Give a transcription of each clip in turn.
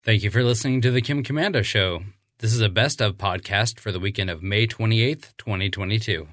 Thank you for listening to The Kim Komando Show. This is a best of podcast for the weekend of May 28th, 2022.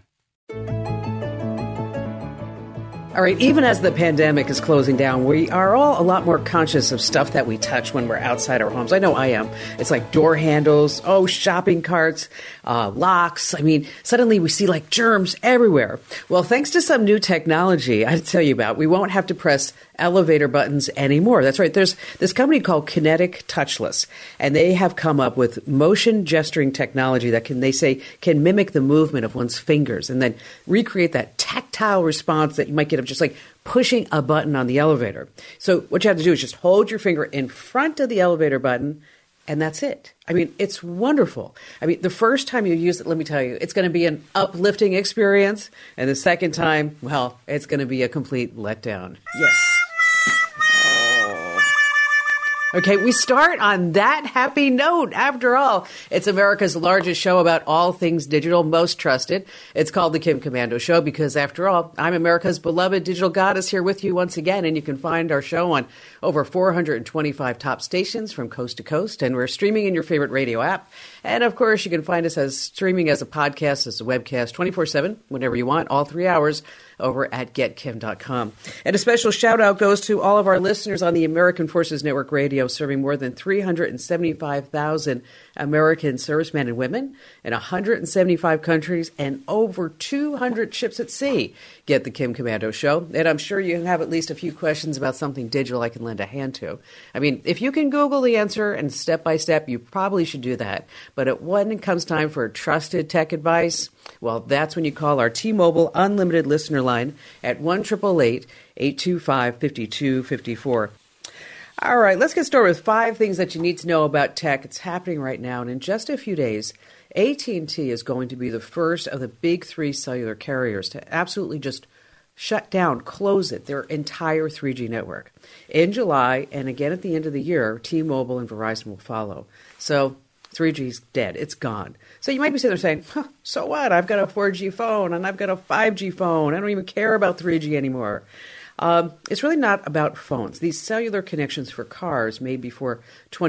All right, even as the pandemic is closing down, we are all a lot more conscious of stuff that we touch when we're outside our homes. I know I am. It's like door handles, shopping carts, locks. I mean, suddenly we see like germs everywhere. Well, thanks to some new technology I tell you about, we won't have to press elevator buttons anymore. That's right. There's this company called Kinetic Touchless, and they have come up with motion gesturing technology that can mimic the movement of one's fingers and then recreate that tactile response that you might get of just like pushing a button on the elevator. So what you have to do is just hold your finger in front of the elevator button, and that's it. I mean, it's wonderful. I mean, the first time you use it, let me tell you, it's going to be an uplifting experience. And the second time, well, it's going to be a complete letdown. Yes. Okay, we start on that happy note. After all, it's America's largest show about all things digital, most trusted. It's called The Kim Komando Show because, after all, I'm America's beloved digital goddess here with you once again, and you can find our show on over 425 top stations from coast to coast, and we're streaming in your favorite radio app. And, of course, you can find us streaming as a podcast, as a webcast, 24/7, whenever you want, all 3 hours, over at getkim.com. And a special shout-out goes to all of our listeners on the American Forces Network Radio, serving more than 375,000 American servicemen and women in 175 countries and over 200 ships at sea. Get the Kim Komando Show. And I'm sure you have at least a few questions about something digital I can lend a hand to. I mean, if you can Google the answer and step by step, you probably should do that. But when it comes time for trusted tech advice, well, that's when you call our T-Mobile Unlimited listener line at 1-888-825-5254. All right, let's get started with 5 things that you need to know about tech. It's happening right now, and in just a few days, AT&T is going to be the first of the big 3 cellular carriers to absolutely just shut down, close it, their entire 3G network. In July, and again at the end of the year, T-Mobile and Verizon will follow. So 3G's dead. It's gone. So you might be sitting there saying, so what? I've got a 4G phone and I've got a 5G phone. I don't even care about 3G anymore. It's really not about phones. These cellular connections for cars made before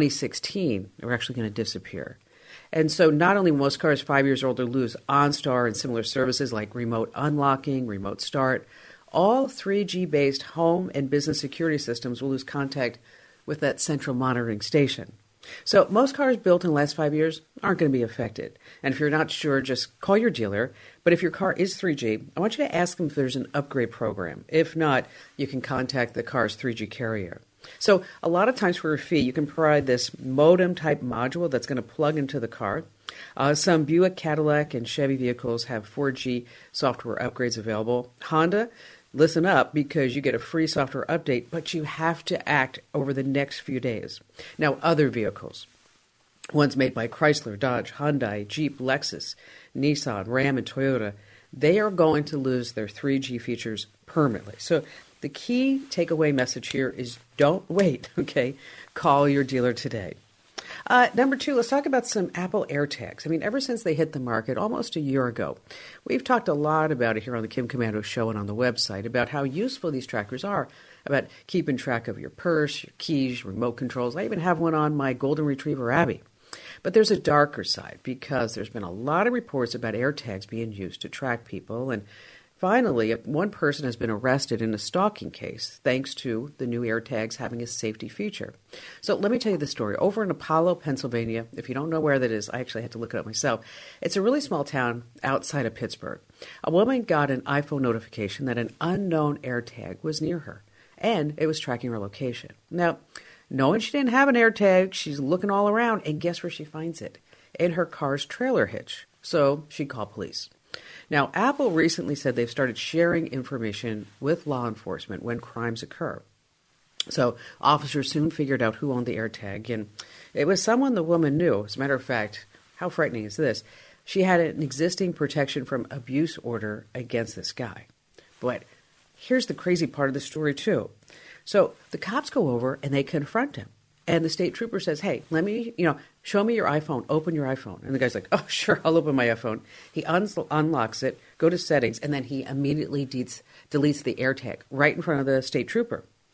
2016 are actually going to disappear. And so not only will most cars 5 years older lose OnStar and similar services like remote unlocking, remote start, all 3G-based home and business security systems will lose contact with that central monitoring station. So most cars built in the last 5 years aren't going to be affected. And if you're not sure, just call your dealer. But if your car is 3G, I want you to ask them if there's an upgrade program. If not, you can contact the car's 3G carrier. So a lot of times for a fee, you can provide this modem-type module that's going to plug into the car. Some Buick, Cadillac, and Chevy vehicles have 4G software upgrades available. Honda, listen up, because you get a free software update, but you have to act over the next few days. Now, other vehicles, ones made by Chrysler, Dodge, Hyundai, Jeep, Lexus, Nissan, Ram, and Toyota, they are going to lose their 3G features permanently. So the key takeaway message here is don't wait, okay? Call your dealer today. Number 2, let's talk about some Apple AirTags. I mean, ever since they hit the market almost a year ago, we've talked a lot about it here on the Kim Komando Show and on the website about how useful these trackers are, about keeping track of your purse, your keys, your remote controls. I even have one on my golden retriever, Abby. But there's a darker side because there's been a lot of reports about AirTags being used to track people. And finally, one person has been arrested in a stalking case thanks to the new AirTags having a safety feature. So let me tell you the story. Over in Apollo, Pennsylvania, if you don't know where that is, I actually had to look it up myself. It's a really small town outside of Pittsburgh. A woman got an iPhone notification that an unknown AirTag was near her, and it was tracking her location. Now, knowing she didn't have an AirTag, she's looking all around, and guess where she finds it? In her car's trailer hitch. So she called police. Now, Apple recently said they've started sharing information with law enforcement when crimes occur. So officers soon figured out who owned the AirTag, and it was someone the woman knew. As a matter of fact, how frightening is this? She had an existing protection from abuse order against this guy. But here's the crazy part of the story, too. So the cops go over and they confront him. And the state trooper says, hey, let me, show me your iPhone. Open your iPhone. And the guy's like, oh, sure, I'll open my iPhone. He unlocks it, go to settings, and then he immediately deletes the AirTag right in front of the state trooper.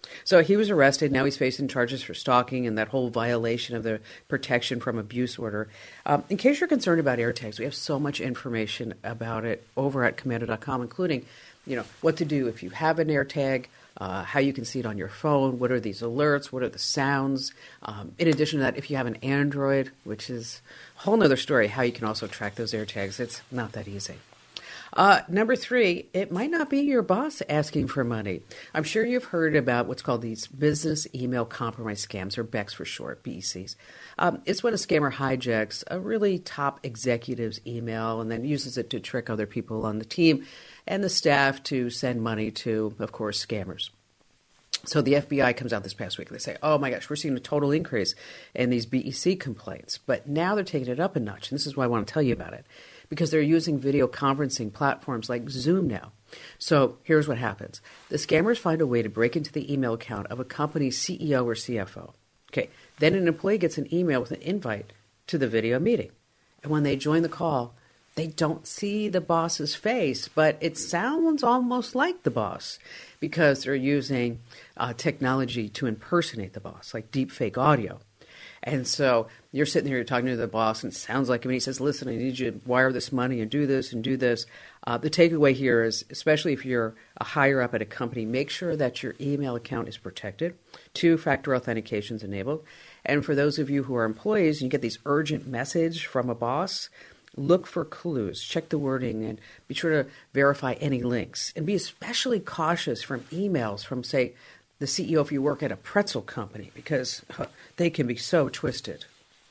So he was arrested. Now he's facing charges for stalking and that whole violation of the protection from abuse order. In case you're concerned about AirTags, we have so much information about it over at Komando.com, including, what to do if you have an AirTag, how you can see it on your phone, what are these alerts, what are the sounds. In addition to that, if you have an Android, which is a whole other story, how you can also track those AirTags. It's not that easy. Number 3, it might not be your boss asking for money. I'm sure you've heard about what's called these business email compromise scams, or BECs for short, BECs. It's when a scammer hijacks a really top executive's email and then uses it to trick other people on the team and the staff to send money to, of course, scammers. So the FBI comes out this past week. They say, oh my gosh, we're seeing a total increase in these BEC complaints. But now they're taking it up a notch. And this is why I want to tell you about it. Because they're using video conferencing platforms like Zoom now. So here's what happens. The scammers find a way to break into the email account of a company's CEO or CFO. Okay. Then an employee gets an email with an invite to the video meeting. And when they join the call, they don't see the boss's face, but it sounds almost like the boss because they're using technology to impersonate the boss, like deepfake audio. And so you're sitting here, you're talking to the boss, and it sounds like him, and he says, listen, I need you to wire this money and do this and do this. The takeaway here is, especially if you're a higher up at a company, make sure that your email account is protected, 2-factor authentication is enabled. And for those of you who are employees, you get these urgent message from a boss, look for clues, check the wording, and be sure to verify any links. And be especially cautious from emails from, say, the CEO if you work at a pretzel company, because they can be so twisted.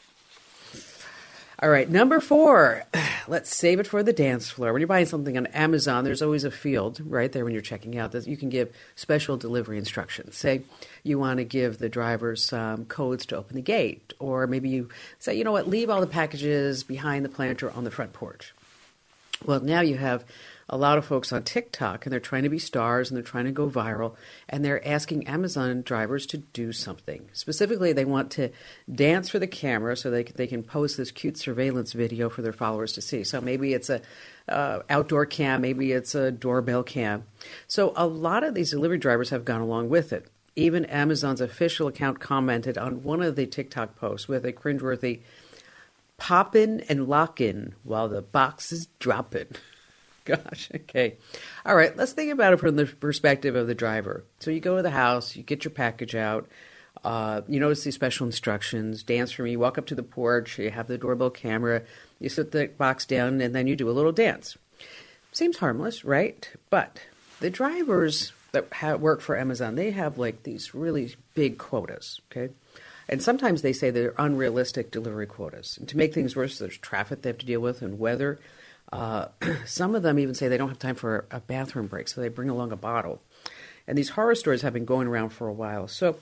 All right, number 4, let's save it for the dance floor. When you're buying something on Amazon, there's always a field right there when you're checking out that you can give special delivery instructions. Say you want to give the drivers codes to open the gate, or maybe you say, you know what, leave all the packages behind the planter on the front porch. Well, now you have a lot of folks on TikTok, and they're trying to be stars, and they're trying to go viral, and they're asking Amazon drivers to do something. Specifically, they want to dance for the camera so they can post this cute surveillance video for their followers to see. So maybe it's a outdoor cam, maybe it's a doorbell cam. So a lot of these delivery drivers have gone along with it. Even Amazon's official account commented on one of the TikTok posts with a cringeworthy "poppin' and lockin' while the box is droppin'." Gosh, okay. All right, let's think about it from the perspective of the driver. So you go to the house, you get your package out, you notice these special instructions, dance for me, you walk up to the porch, you have the doorbell camera, you set the box down, and then you do a little dance. Seems harmless, right? But the drivers that work for Amazon, they have like these really big quotas, okay? And sometimes they say they're unrealistic delivery quotas. And to make things worse, there's traffic they have to deal with and weather. Some of them even say they don't have time for a bathroom break, so they bring along a bottle. And these horror stories have been going around for a while. So,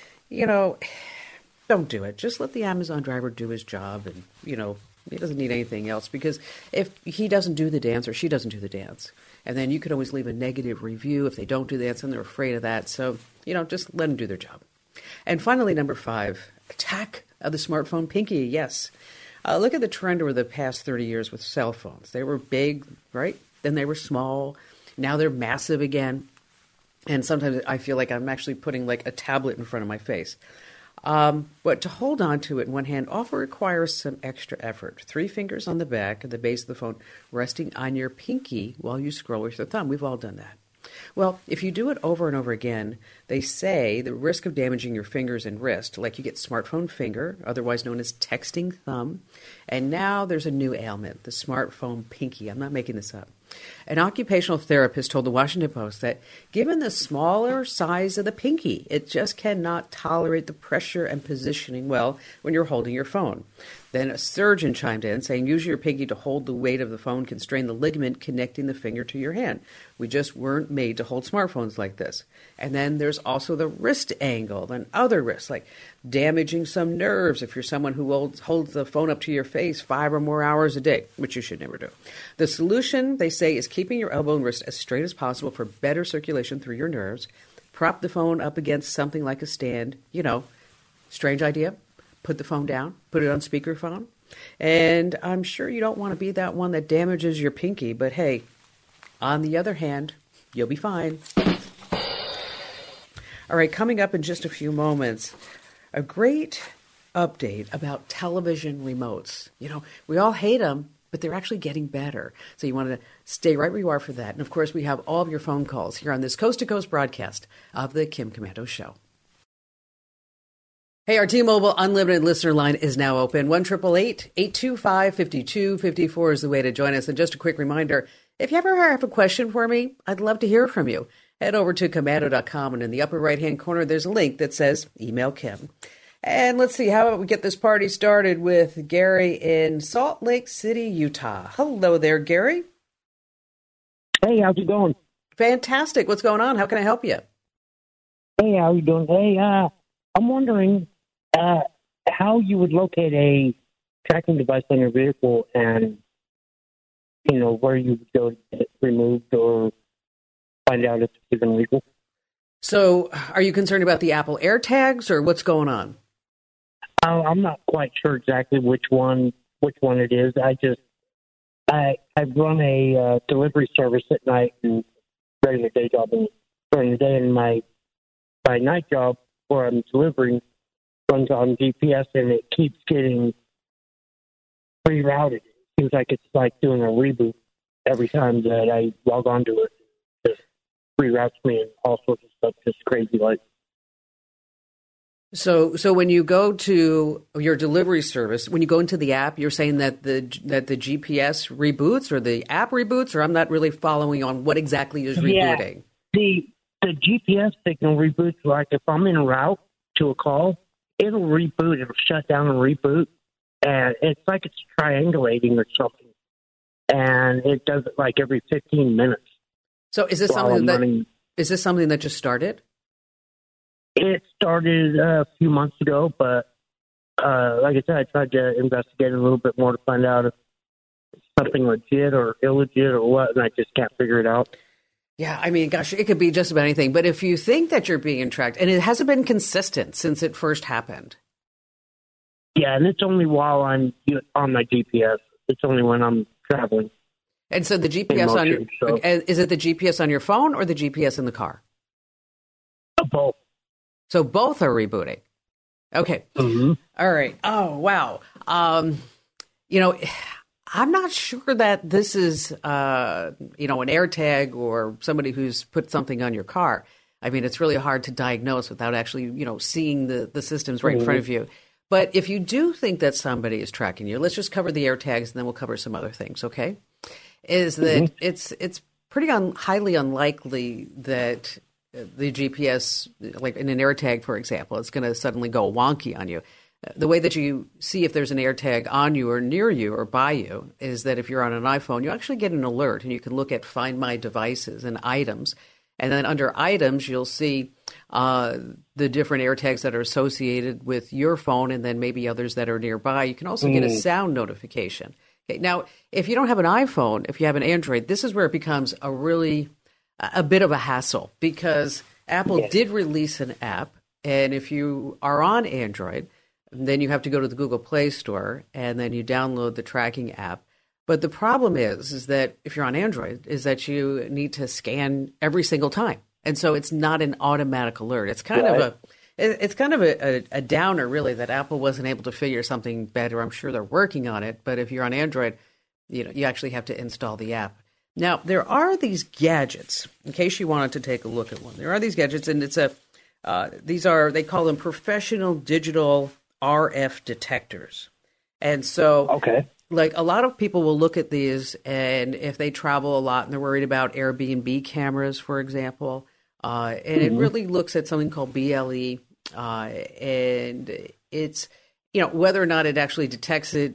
don't do it. Just let the Amazon driver do his job, and, he doesn't need anything else. Because if he doesn't do the dance or she doesn't do the dance, and then you could always leave a negative review if they don't do the dance, and they're afraid of that. So, just let them do their job. And finally, number 5, attack of the smartphone pinky. Yes. Look at the trend over the past 30 years with cell phones. They were big, right? Then they were small. Now they're massive again. And sometimes I feel like I'm actually putting like a tablet in front of my face. But to hold on to it in one hand often requires some extra effort. 3 fingers on the back of the base of the phone resting on your pinky while you scroll with your thumb. We've all done that. Well, if you do it over and over again, they say the risk of damaging your fingers and wrist, like you get smartphone finger, otherwise known as texting thumb, and now there's a new ailment, the smartphone pinky. I'm not making this up. An occupational therapist told the Washington Post that given the smaller size of the pinky, it just cannot tolerate the pressure and positioning well when you're holding your phone. Then a surgeon chimed in, saying, use your pinky to hold the weight of the phone can strain the ligament connecting the finger to your hand. We just weren't made to hold smartphones like this. And then there's also the wrist angle and other risks, like damaging some nerves if you're someone who holds the phone up to your face 5 or more hours a day, which you should never do. The solution, they say, is keeping your elbow and wrist as straight as possible for better circulation through your nerves. Prop the phone up against something like a stand. Strange idea. Put the phone down, put it on speakerphone. And I'm sure you don't want to be that one that damages your pinky, but hey, on the other hand, you'll be fine. All right, coming up in just a few moments, a great update about television remotes. We all hate them, but they're actually getting better. So you want to stay right where you are for that. And of course, we have all of your phone calls here on this Coast to Coast broadcast of the Kim Komando Show. Hey, our T-Mobile Unlimited listener line is now open. 1-888-825-5254 is the way to join us. And just a quick reminder, if you ever have a question for me, I'd love to hear from you. Head over to komando.com, and in the upper right-hand corner, there's a link that says Email Kim. And let's see, how about we get this party started with Gary in Salt Lake City, Utah. Hello there, Gary. Hey, how's it going? Fantastic. What's going on? How can I help you? Hey, how you doing? Hey, I'm wondering how you would locate a tracking device on your vehicle and, where you would go to get it removed or find out if it's even legal. So are you concerned about the Apple AirTags or what's going on? I'm not quite sure exactly which one it is. I run a delivery service at night and during the day job, and during the day, and my night job where I'm delivering runs on GPS, and it keeps getting rerouted. It seems like it's like doing a reboot every time that I log onto it. It just reroutes me and all sorts of stuff, just crazy like. So when you go to your delivery service, when you go into the app, you're saying that the GPS reboots or the app reboots, or I'm not really following on what exactly is rebooting. Yeah, the GPS signal reboots. Like if I'm en route to a call, it'll reboot. It'll shut down and reboot, and it's like it's triangulating or something. And it does it like every 15 minutes. So is this something that just started? It started a few months ago, but like I said, I tried to investigate a little bit more to find out if it's something legit or illegit or what, and I just can't figure it out. Yeah, I mean, gosh, it could be just about anything. But if you think that you're being tracked, and it hasn't been consistent since it first happened. Yeah, and it's only while I'm on my GPS. It's only when I'm traveling. And so the GPS is it the GPS on your phone or the GPS in the car? Both. So both are rebooting. Okay. Mm-hmm. All right. Oh, wow. I'm not sure that this is, an AirTag or somebody who's put something on your car. I mean, it's really hard to diagnose without actually, seeing the systems right in front of you. But if you do think that somebody is tracking you, let's just cover the AirTags and then we'll cover some other things, okay? Is that it's pretty highly unlikely that the GPS, like in an AirTag, for example, it's going to suddenly go wonky on you. The way that you see if there's an AirTag on you or near you or by you is that if you're on an iPhone, you actually get an alert and you can look at Find My Devices and items. And then under items, you'll see the different AirTags that are associated with your phone and then maybe others that are nearby. You can also get a sound notification. Okay, now, if you don't have an iPhone, if you have an Android, this is where it becomes a bit of a hassle because Apple did release an app. And if you are on Android, then you have to go to the Google Play Store and then you download the tracking app. But the problem is that if you're on Android, is that you need to scan every single time. And so it's not an automatic alert. It's kind of a downer, really, that Apple wasn't able to figure something better. I'm sure they're working on it. But if you're on Android, you actually have to install the app. Now, there are these gadgets, in case you wanted to take a look at one. There are these gadgets, and they call them professional digital RF detectors. And so, like a lot of people will look at these, and if they travel a lot and they're worried about Airbnb cameras, for example, and it really looks at something called BLE, and it's, whether or not it actually detects it,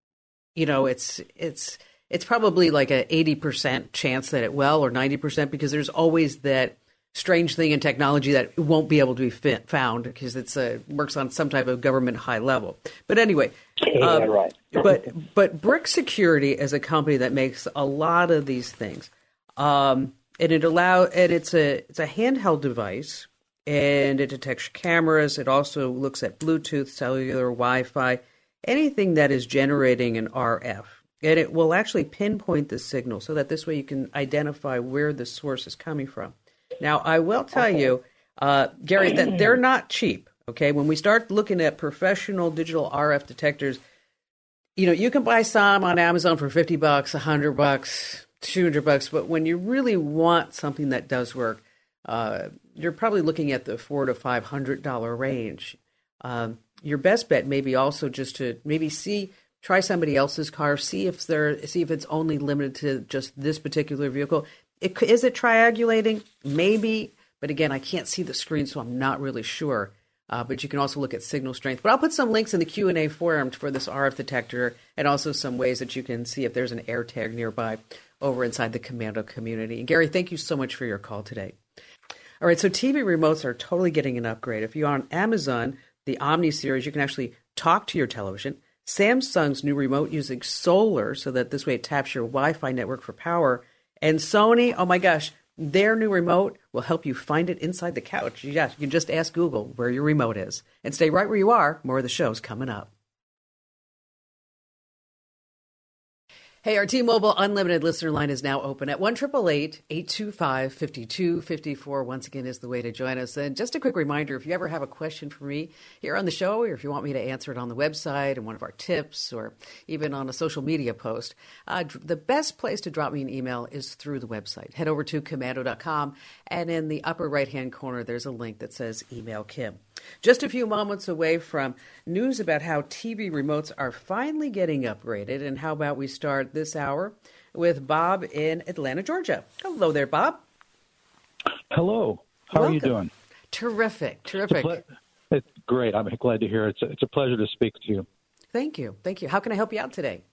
it's probably like a 80% chance that it will, or 90%, because there's always that strange thing in technology that won't be able to be found because it's works on some type of government high level. But anyway, right. but Brick Security is a company that makes a lot of these things, and it's a handheld device, and it detects cameras. It also looks at Bluetooth, cellular, Wi-Fi, anything that is generating an RF. And it will actually pinpoint the signal so that this way you can identify where the source is coming from. Now, I will tell you, Gary, that they're not cheap. Okay, when we start looking at professional digital RF detectors, you can buy some on Amazon for $50, $100, $200, but when you really want something that does work, you're probably looking at the $400 to $500 range. Your best bet may be also just to maybe try somebody else's car, see if it's only limited to just this particular vehicle. Is it triangulating? Maybe, but again, I can't see the screen, so I'm not really sure. But you can also look at signal strength. But I'll put some links in the Q&A forum for this RF detector, and also some ways that you can see if there's an AirTag nearby over inside the Komando community. And Gary, thank you so much for your call today. All right, so TV remotes are totally getting an upgrade. If you're on Amazon, the Omni series, you can actually talk to your television. Samsung's new remote using solar, so that this way it taps your Wi-Fi network for power. And Sony, oh my gosh, their new remote will help you find it inside the couch. Yeah, you can just ask Google where your remote is. And stay right where you are. More of the show's coming up. Hey, our T-Mobile Unlimited listener line is now open at 1-888-825-5254. Once again, is the way to join us. And just a quick reminder, if you ever have a question for me here on the show, or if you want me to answer it on the website and one of our tips, or even on a social media post, the best place to drop me an email is through the website. Head over to komando.com, and in the upper right-hand corner, there's a link that says Email Kim. Just a few moments away from news about how TV remotes are finally getting upgraded. And how about we start this hour with Bob in Atlanta, Georgia. Hello there, Bob. Hello. How are you doing? Terrific. It's great. I'm glad to hear it. It's a pleasure to speak to you. Thank you. How can I help you out today?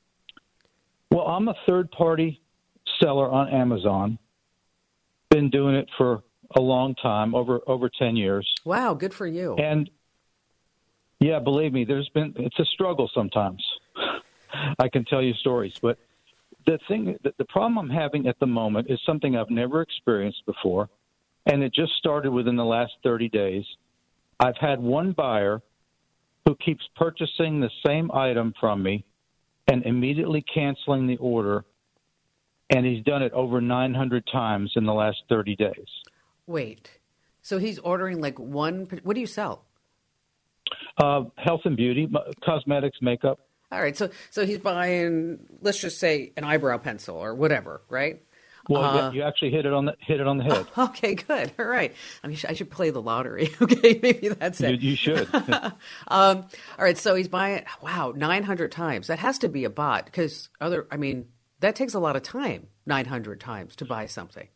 Well, I'm a third-party seller on Amazon. Been doing it for a long time, over 10 years. Wow, good for you. And yeah, believe me, it's a struggle sometimes. I can tell you stories, but the problem I'm having at the moment is something I've never experienced before, and it just started within the last 30 days. I've had one buyer who keeps purchasing the same item from me and immediately canceling the order, and he's done it over 900 times in the last 30 days. Wait, so he's ordering like one? What do you sell? Health and beauty, cosmetics, makeup. All right, so he's buying, let's just say, an eyebrow pencil or whatever, right? Well, you actually hit it on the head. Okay, good. All right. I should play the lottery. Okay, maybe that's it. You should. All right, so he's buying it. Wow, 900 times. That has to be a bot, because that takes a lot of time. 900 times to buy something.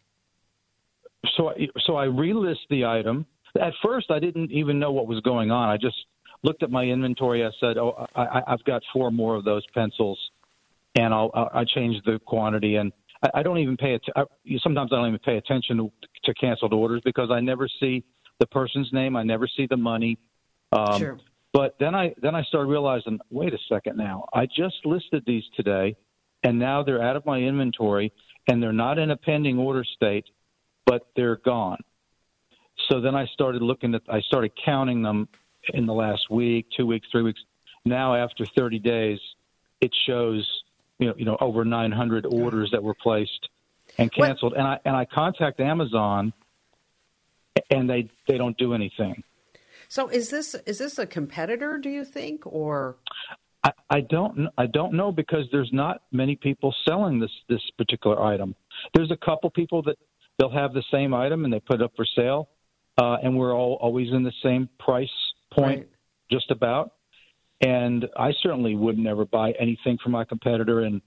So I relist the item. At first, I didn't even know what was going on. I just looked at my inventory. I said, "Oh, I've got 4 more of those pencils," and I changed the quantity. And I don't even sometimes I don't even pay attention to canceled orders, because I never see the person's name. I never see the money. Sure. But then I started realizing, wait a second now. I just listed these today, and now they're out of my inventory, and they're not in a pending order state, but they're gone. So then I started counting them in the last week, 2 weeks, 3 weeks. Now, after 30 days, it shows, over 900 orders that were placed and canceled. And I contact Amazon, and they don't do anything. So is this a competitor, do you think, or? I don't know, because there's not many people selling this particular item. There's a couple people that they'll have the same item and they put it up for sale, and we're always in the same price point, right, just about. And I certainly would never buy anything from my competitor and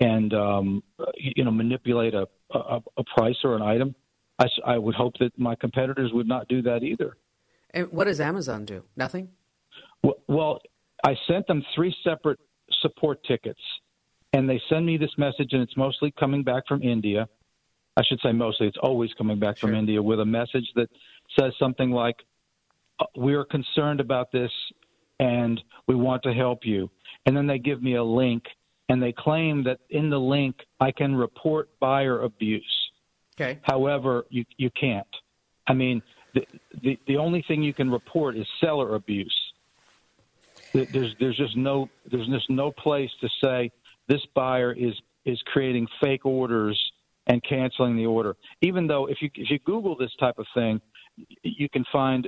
manipulate a price or an item. I would hope that my competitors would not do that either. And what does Amazon do? Nothing? Well, I sent them 3 separate support tickets, and they send me this message, and it's mostly coming back from India. I should say mostly. It's always coming back from India with a message that says something like, "We are concerned about this, and we want to help you." And then they give me a link, and they claim that in the link I can report buyer abuse. Okay. However, you can't. I mean, the only thing you can report is seller abuse. There's just no place to say this buyer is creating fake orders and canceling the order. Even though if you Google this type of thing, you can find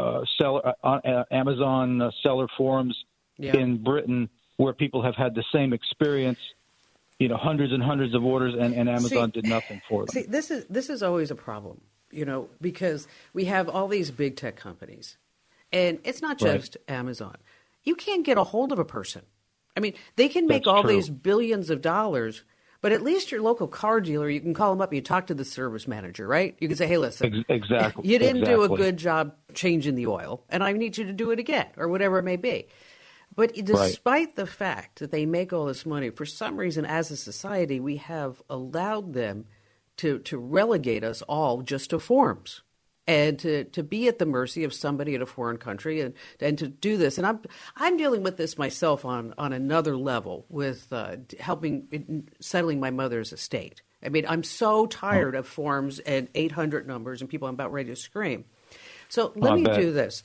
Amazon seller forums in Britain where people have had the same experience. Hundreds and hundreds of orders, and Amazon did nothing for them. See, this is always a problem, because we have all these big tech companies, and it's not just Amazon. You can't get a hold of a person. I mean, they can make all these billions of dollars, but at least your local car dealer, you can call them up and you talk to the service manager, right? You can say, hey, listen, exactly. You didn't do a good job changing the oil, and I need you to do it again, or whatever it may be. But despite the fact that they make all this money, for some reason, as a society, we have allowed them to relegate us all just to forms and to be at the mercy of somebody in a foreign country and to do this. And I'm dealing with this myself on another level with settling my mother's estate. I mean, I'm so tired of forms and 800 numbers and people. I'm about ready to scream. So let me do this.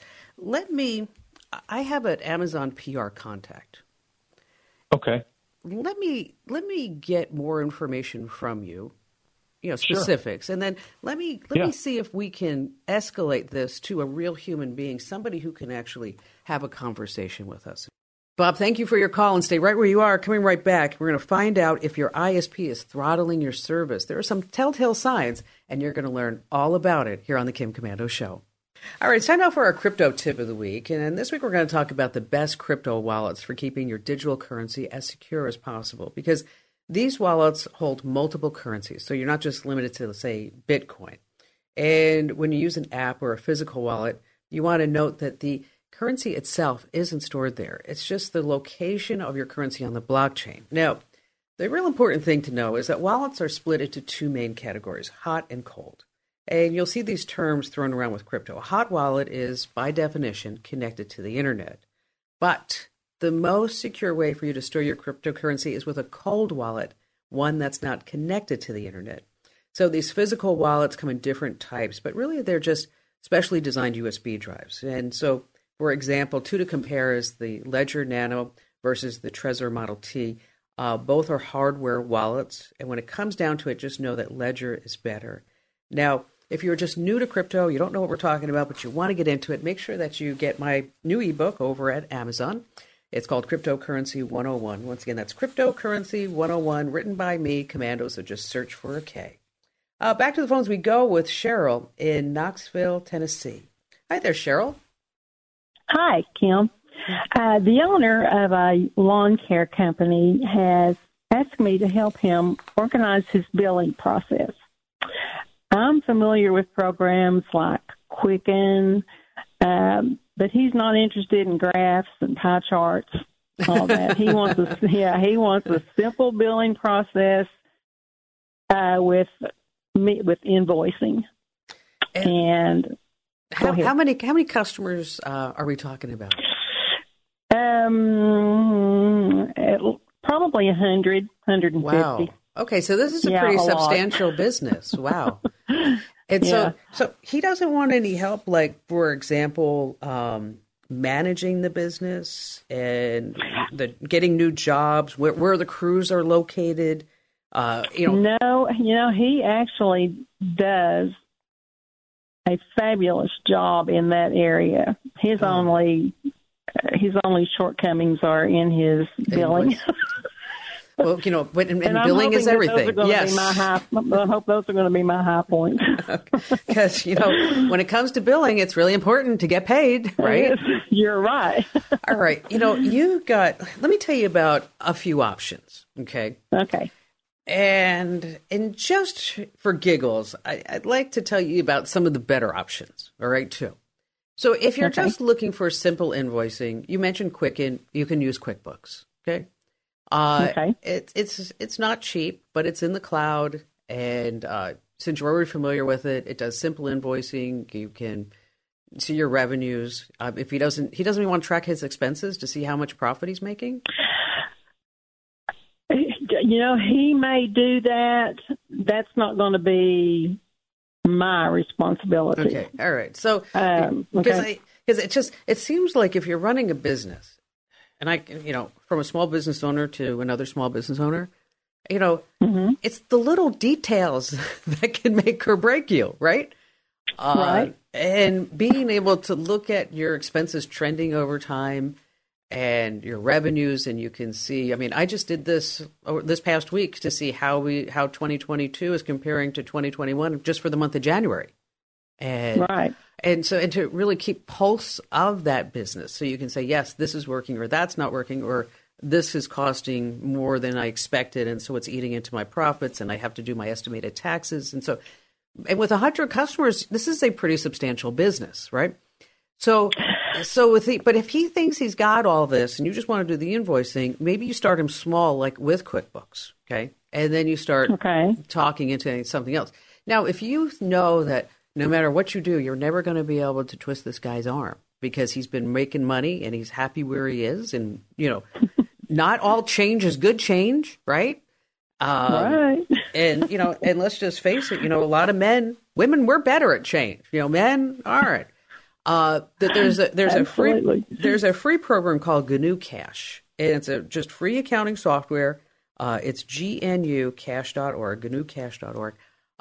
I have an Amazon PR contact. Okay. Let me get more information from you, specifics, and then let me see if we can escalate this to a real human being, somebody who can actually have a conversation with us. Bob, thank you for your call, and stay right where you are. Coming right back, we're going to find out if your ISP is throttling your service. There are some telltale signs, and you're going to learn all about it here on the Kim Komando Show. All right, it's time now for our crypto tip of the week. And this week we're going to talk about the best crypto wallets for keeping your digital currency as secure as possible, because these wallets hold multiple currencies. So you're not just limited to, say, Bitcoin. And when you use an app or a physical wallet, you want to note that the currency itself isn't stored there. It's just the location of your currency on the blockchain. Now, the real important thing to know is that wallets are split into two main categories, hot and cold. And you'll see these terms thrown around with crypto. A hot wallet is, by definition, connected to the internet. But the most secure way for you to store your cryptocurrency is with a cold wallet, one that's not connected to the internet. So these physical wallets come in different types, but really they're just specially designed USB drives. And so, for example, two to compare is the Ledger Nano versus the Trezor Model T. Both are hardware wallets. And when it comes down to it, just know that Ledger is better. Now, if you're just new to crypto, you don't know what we're talking about, but you want to get into it, make sure that you get my new ebook over at Amazon. It's called Cryptocurrency 101. Once again, that's Cryptocurrency 101, written by me, Komando, so just search for a K. Back to the phones we go with Cheryl in Knoxville, Tennessee. Hi there, Cheryl. Hi, Kim. The owner of a lawn care company has asked me to help him organize his billing process. I'm familiar with programs like Quicken, but he's not interested in graphs and pie charts, all that. He wants a simple billing process with invoicing. And how many customers are we talking about? Probably 100, 150. Wow. Okay, so this is a pretty substantial business. Wow. And so he doesn't want any help, like, for example, managing the business and getting new jobs, where the crews are located. No, he actually does a fabulous job in that area. His only shortcomings are in his billing. Well, but billing is everything. Yes. I hope those are going to be my high points. Because, when it comes to billing, it's really important to get paid, right? You're right. All right. Let me tell you about a few options, okay? Okay. And just for giggles, I'd like to tell you about some of the better options, all right, too. So if you're just looking for simple invoicing, you mentioned Quicken, you can use QuickBooks, okay? It's not cheap, but it's in the cloud, and since you're already familiar with it, it does simple invoicing. You can see your revenues. If he doesn't even want to track his expenses to see how much profit he's making. He may do that. That's not going to be my responsibility. Okay, all right. So because it seems like if you're running a business. And from a small business owner to another small business owner, it's the little details that can make or break you, right? Right. And being able to look at your expenses trending over time and your revenues, and you can see, I mean, I just did this past week to see how 2022 is comparing to 2021 just for the month of January. And Right. and to really keep pulse of that business, so you can say, yes, this is working, or that's not working, or this is costing more than I expected, and so it's eating into my profits, and I have to do my estimated taxes. And with 100 customers, this is a pretty substantial business, right? So but if he thinks he's got all this, and you just want to do the invoicing, maybe you start him small, like with QuickBooks, okay, and then you start talking into something else. Now, if you know that no matter what you do, you're never going to be able to twist this guy's arm because he's been making money and he's happy where he is, and not all change is good change, right? Right. And and let's just face it, a lot of women, we're better at change. Men aren't. That there's a free program called GNU Cash, and it's just free accounting software. It's gnucash.org, gnucash.org,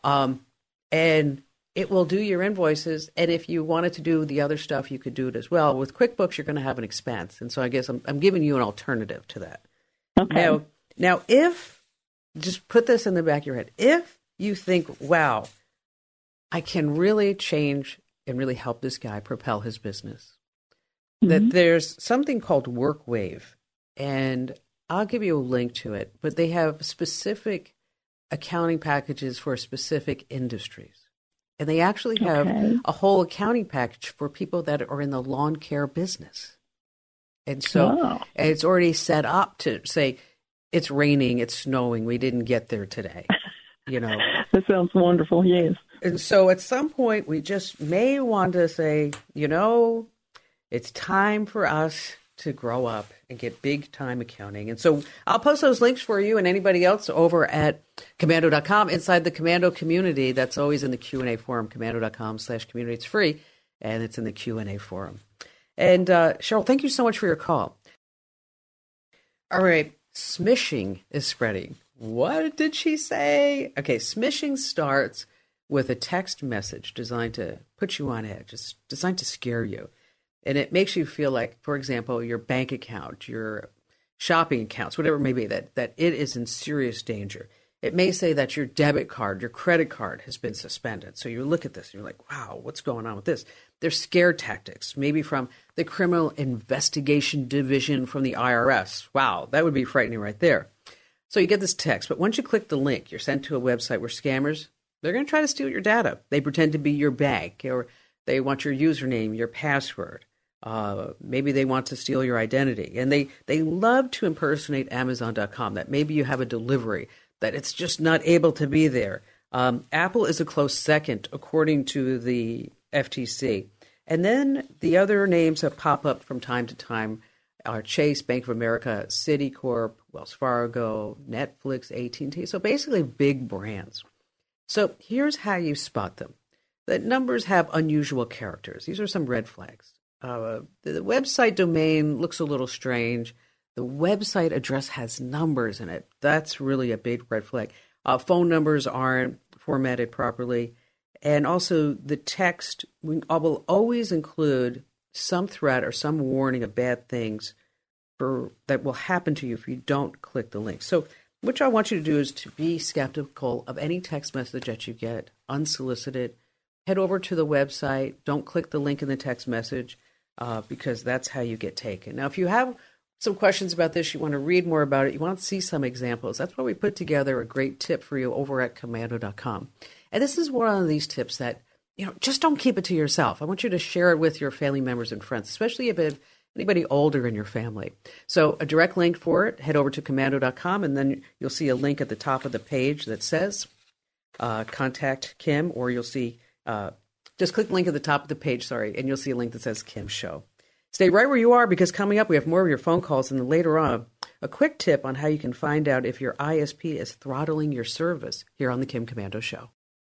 and it will do your invoices. And if you wanted to do the other stuff, you could do it as well. With QuickBooks, you're going to have an expense, and so I guess I'm giving you an alternative to that. Okay. Now, if just put this in the back of your head, if you think, wow, I can really change and really help this guy propel his business, that there's something called WorkWave, and I'll give you a link to it, but they have specific accounting packages for specific industries. And they actually have a whole accounting package for people that are in the lawn care business. And so and it's already set up to say, it's raining, it's snowing, we didn't get there today. That sounds wonderful, yes. And so at some point, we just may want to say, it's time for us to grow up and get big time accounting. And so I'll post those links for you and anybody else over at Komando.com inside the Komando community. That's always in the Q&A forum, Komando.com/community. It's free, and it's in the Q&A forum. And Cheryl, thank you so much for your call. All right, smishing is spreading. What did she say? Okay, smishing starts with a text message designed to put you on edge. It's designed to scare you. And it makes you feel like, for example, your bank account, your shopping accounts, whatever it may be, that it is in serious danger. It may say that your debit card, your credit card has been suspended. So you look at this and you're like, wow, what's going on with this? There's scare tactics, maybe from the Criminal Investigation Division from the IRS. Wow, that would be frightening right there. So you get this text, but once you click the link, you're sent to a website where scammers, they're going to try to steal your data. They pretend to be your bank, or they want your username, your password. Maybe they want to steal your identity. And they love to impersonate Amazon.com, that maybe you have a delivery, that it's just not able to be there. Apple is a close second, according to the FTC. And then the other names that pop up from time to time are Chase, Bank of America, Citicorp, Wells Fargo, Netflix, AT&T. So basically big brands. So here's how you spot them. The numbers have unusual characters. These are some red flags. The website domain looks a little strange. The website address has numbers in it. That's really a big red flag. Phone numbers aren't formatted properly. And also the text will always include some threat or some warning of bad things that will happen to you if you don't click the link. So what I want you to do is to be skeptical of any text message that you get, unsolicited. Head over to the website. Don't click the link in the text message because that's how you get taken. Now, if you have some questions about this, you want to read more about it, you want to see some examples, that's why we put together a great tip for you over at Komando.com. And this is one of these tips that, just don't keep it to yourself. I want you to share it with your family members and friends, especially if it's anybody older in your family. So a direct link for it, head over to Komando.com, and then you'll see a link at the top of the page that says Contact Kim, or you'll see, just click the link at the top of the page, and you'll see a link that says Kim Show. Stay right where you are, because coming up we have more of your phone calls, and then later on, a quick tip on how you can find out if your ISP is throttling your service here on the Kim Komando Show.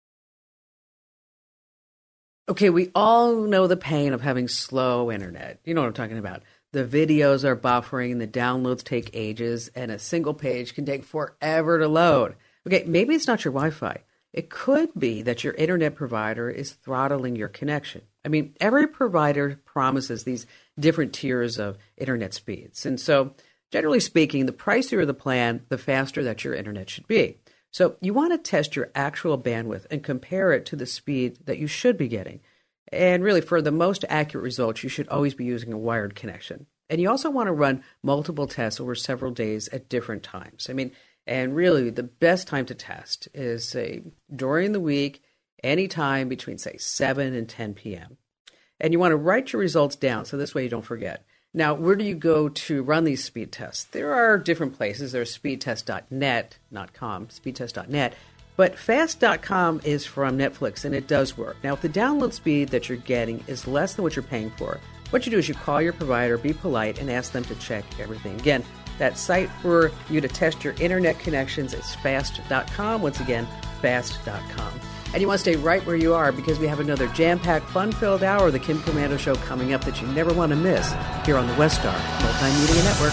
Okay, we all know the pain of having slow internet. You know what I'm talking about. The videos are buffering, the downloads take ages, and a single page can take forever to load. Okay, maybe it's not your Wi-Fi. it could be that your internet provider is throttling your connection. I mean, every provider promises these different tiers of internet speeds. And so, generally speaking, the pricier the plan, the faster that your internet should be. So you want to test your actual bandwidth and compare it to the speed that you should be getting. And really, for the most accurate results, you should always be using a wired connection. And you also want to run multiple tests over several days at different times. I mean, and really, the best time to test is, say, during the week, anytime between, say, 7 and 10 p.m. And you want to write your results down so this way you don't forget. Now, where do you go to run these speed tests? There are different places. There's speedtest.net, not com, speedtest.net. But fast.com is from Netflix, and it does work. Now, if the download speed that you're getting is less than what you're paying for, what you do is you call your provider, be polite, and ask them to check everything. Again, that site for you to test your internet connections is fast.com. Once again, fast.com. And you want to stay right where you are because we have another jam-packed, fun-filled hour of the Kim Komando Show coming up that you never want to miss here on the Westar Multimedia Network.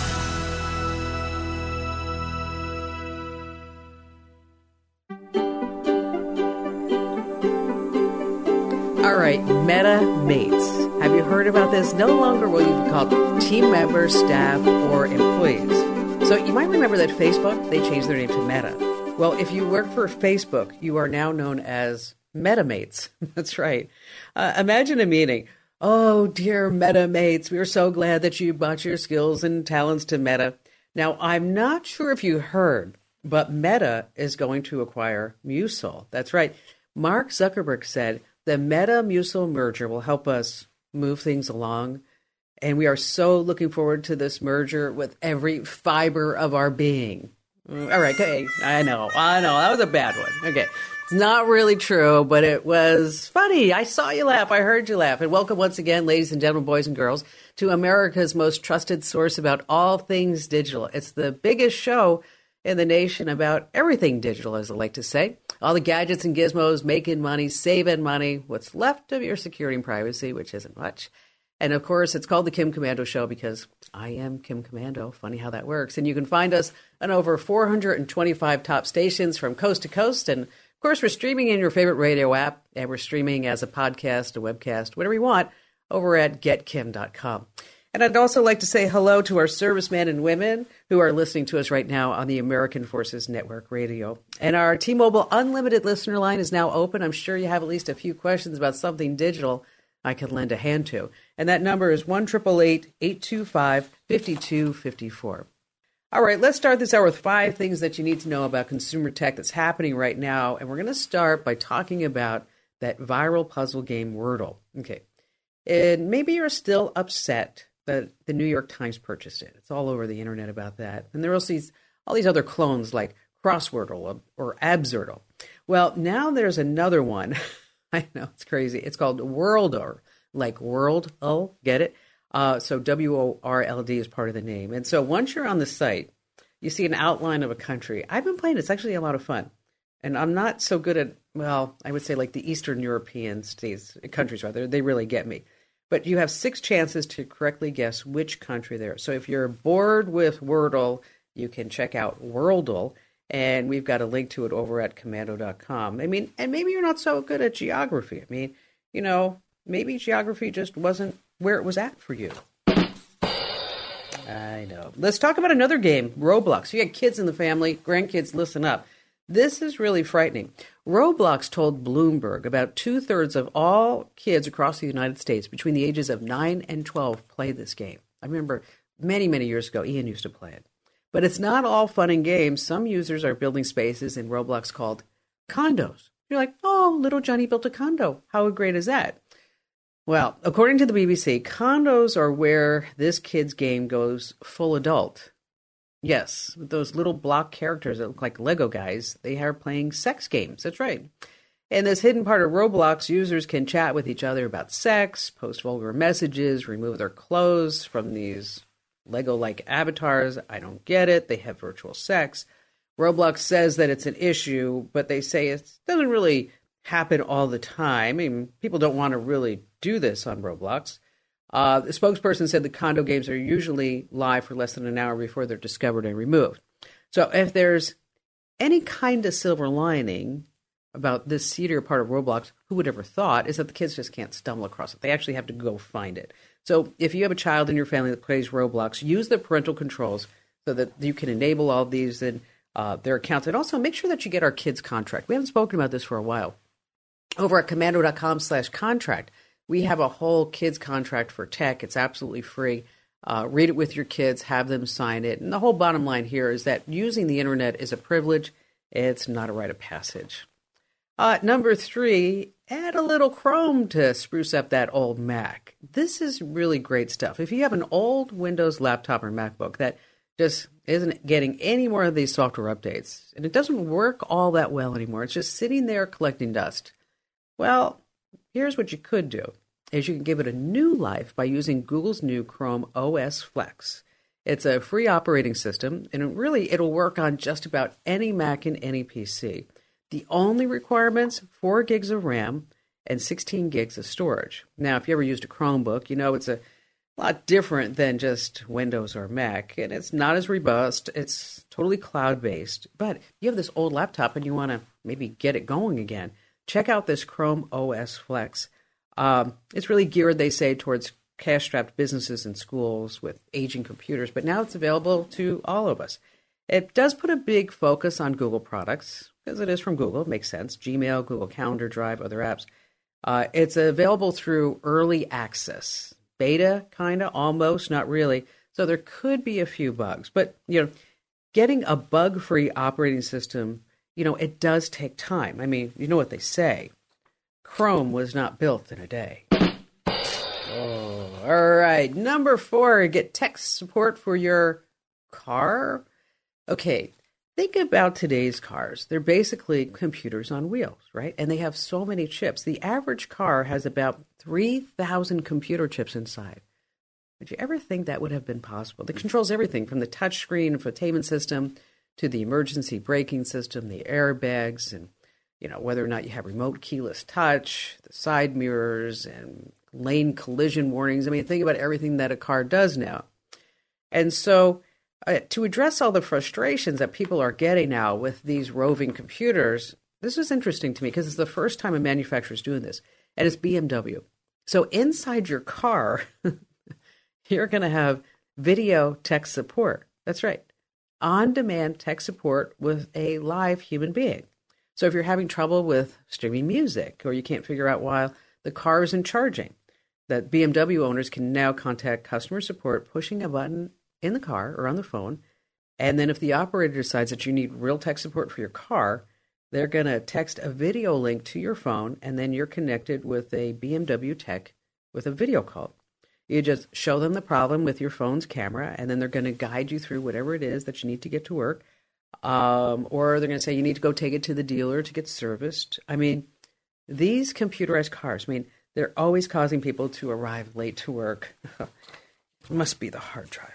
All right, Meta Mates. Have you heard about this? No longer will you be called team members, staff, or employees. So you might remember that Facebook, they changed their name to Meta. Well, if you work for Facebook, you are now known as MetaMates. That's right. Imagine a meeting. Oh, dear MetaMates, we are so glad that you brought your skills and talents to Meta. Now, I'm not sure if you heard, but Meta is going to acquire Musil. That's right. Mark Zuckerberg said the Meta-Musil merger will help us move things along. And we are so looking forward to this merger with every fiber of our being. All right, okay, I know, that was a bad one. Okay, it's not really true, but it was funny. I saw you laugh, I heard you laugh. And welcome once again, ladies and gentlemen, boys and girls, to America's most trusted source about all things digital. It's the biggest show in the nation about everything digital, as I like to say. All the gadgets and gizmos, making money, saving money, what's left of your security and privacy, which isn't much. And of course, it's called the Kim Komando Show because I am Kim Komando. Funny how that works. And you can find us on over 425 top stations from coast to coast. And of course, we're streaming in your favorite radio app. And we're streaming as a podcast, a webcast, whatever you want, over at getkim.com. And I'd also like to say hello to our servicemen and women who are listening to us right now on the American Forces Network Radio. And our T-Mobile Unlimited listener line is now open. I'm sure you have at least a few questions about something digital I can lend a hand to. And that number is 1-888-825-5254. All right, let's start this hour with 5 things that you need to know about consumer tech that's happening right now. And we're going to start by talking about that viral puzzle game Wordle. Okay. And maybe you're still upset that the New York Times purchased it. It's all over the internet about that. And there are also all these other clones like Crosswordle or Absurdle. Well, now there's another one. I know, it's crazy. It's called Worldle, like World, get it? So WORLD is part of the name. And so once you're on the site, you see an outline of a country. I've been playing. It's actually a lot of fun. And I'm not so good at, well, I would say like the Eastern European countries, rather. They really get me. But you have 6 chances to correctly guess which country they're. So if you're bored with Wordle, you can check out Worldle. And we've got a link to it over at commando.com. I mean, and maybe you're not so good at geography. I mean, you know, maybe geography just wasn't where it was at for you. I know. Let's talk about another game, Roblox. You got kids in the family, grandkids, listen up. This is really frightening. Roblox told Bloomberg about 2/3 of all kids across the United States between the ages of 9 and 12 play this game. I remember many, many years ago, Ian used to play it. But it's not all fun and games. Some users are building spaces in Roblox called condos. You're like, oh, little Johnny built a condo. How great is that? Well, according to the BBC, condos are where this kid's game goes full adult. Yes, with those little block characters that look like Lego guys, they are playing sex games. That's right. In this hidden part of Roblox, users can chat with each other about sex, post vulgar messages, remove their clothes from these Lego-like avatars. I don't get it. They have virtual sex. Roblox says that it's an issue, but they say it doesn't really happen all the time. I mean, people don't want to really do this on Roblox. The spokesperson said the condo games are usually live for less than an hour before they're discovered and removed. So if there's any kind of silver lining, about this seedier part of Roblox, who would ever thought, is that the kids just can't stumble across it. They actually have to go find it. So if you have a child in your family that plays Roblox, use the parental controls so that you can enable all these in their accounts. And also make sure that you get our kids contract. We haven't spoken about this for a while. Over at komando.com/contract, we have a whole kids contract for tech. It's absolutely free. Read it with your kids, have them sign it. And the whole bottom line here is that using the internet is a privilege. It's not a rite of passage. Number 3, add a little Chrome to spruce up that old Mac. This is really great stuff. If you have an old Windows laptop or MacBook that just isn't getting any more of these software updates, and it doesn't work all that well anymore, it's just sitting there collecting dust. Well, here's what you could do, is you can give it a new life by using Google's new Chrome OS Flex. It's a free operating system, and it'll work on just about any Mac and any PC. The only requirements, 4 gigs of RAM and 16 gigs of storage. Now, if you ever used a Chromebook, you know it's a lot different than just Windows or Mac, and it's not as robust. It's totally cloud-based. But you have this old laptop and you want to maybe get it going again. Check out this Chrome OS Flex. It's really geared, they say, towards cash-strapped businesses and schools with aging computers, but now it's available to all of us. It does put a big focus on Google products, because it is from Google. It makes sense. Gmail, Google Calendar, Drive, other apps. It's available through early access. Beta, kind of, almost, not really. So there could be a few bugs. But, getting a bug-free operating system, it does take time. I mean, you know what they say. Chrome was not built in a day. Oh, all right. Number 4, get tech support for your car. Okay, think about today's cars. They're basically computers on wheels, right? And they have so many chips. The average car has about 3,000 computer chips inside. Did you ever think that would have been possible? It controls everything from the touchscreen infotainment system to the emergency braking system, the airbags, and whether or not you have remote keyless touch, the side mirrors, and lane collision warnings. I mean, think about everything that a car does now. And so to address all the frustrations that people are getting now with these roving computers, this is interesting to me because it's the first time a manufacturer is doing this, and it's BMW. So inside your car, you're going to have video tech support. That's right. On-demand tech support with a live human being. So if you're having trouble with streaming music or you can't figure out why the car isn't charging, that BMW owners can now contact customer support pushing a button in the car or on the phone. And then if the operator decides that you need real tech support for your car, they're going to text a video link to your phone, and then you're connected with a BMW tech with a video call. You just show them the problem with your phone's camera, and then they're going to guide you through whatever it is that you need to get to work. Or they're going to say you need to go take it to the dealer to get serviced. I mean, these computerized cars, they're always causing people to arrive late to work. It must be the hard drive.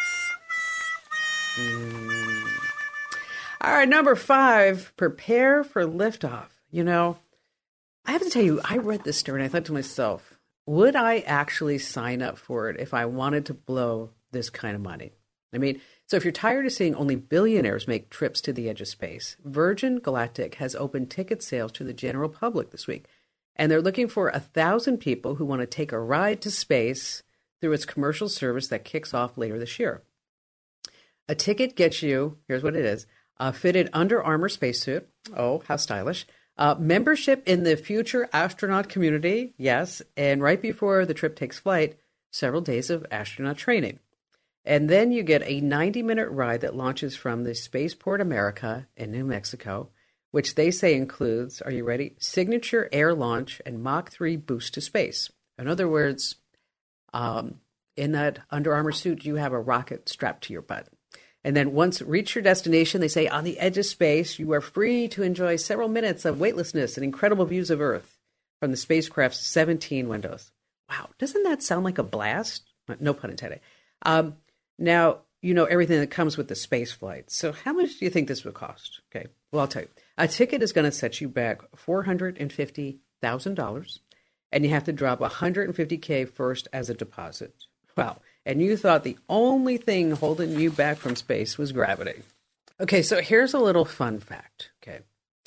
All right, number 5, prepare for liftoff. I have to tell you, I read this story and I thought to myself, would I actually sign up for it if I wanted to blow this kind of money? So if you're tired of seeing only billionaires make trips to the edge of space, Virgin Galactic has opened ticket sales to the general public this week. And they're looking for 1,000 people who want to take a ride to space through its commercial service that kicks off later this year. A ticket gets you, here's what it is, a fitted Under Armour spacesuit. Oh, how stylish. Membership in the future astronaut community, yes. And right before the trip takes flight, several days of astronaut training. And then you get a 90-minute ride that launches from the Spaceport America in New Mexico, which they say includes, are you ready, signature air launch and Mach 3 boost to space. In other words, in that Under Armour suit, you have a rocket strapped to your butt. And then once reach your destination, they say on the edge of space, you are free to enjoy several minutes of weightlessness and incredible views of Earth from the spacecraft's 17 windows. Wow, doesn't that sound like a blast? No pun intended. Now, everything that comes with the space flight. So how much do you think this would cost? Okay, well, I'll tell you. A ticket is going to set you back $450,000, and you have to drop $150K first as a deposit. Wow. And you thought the only thing holding you back from space was gravity. Okay, so here's a little fun fact. Okay,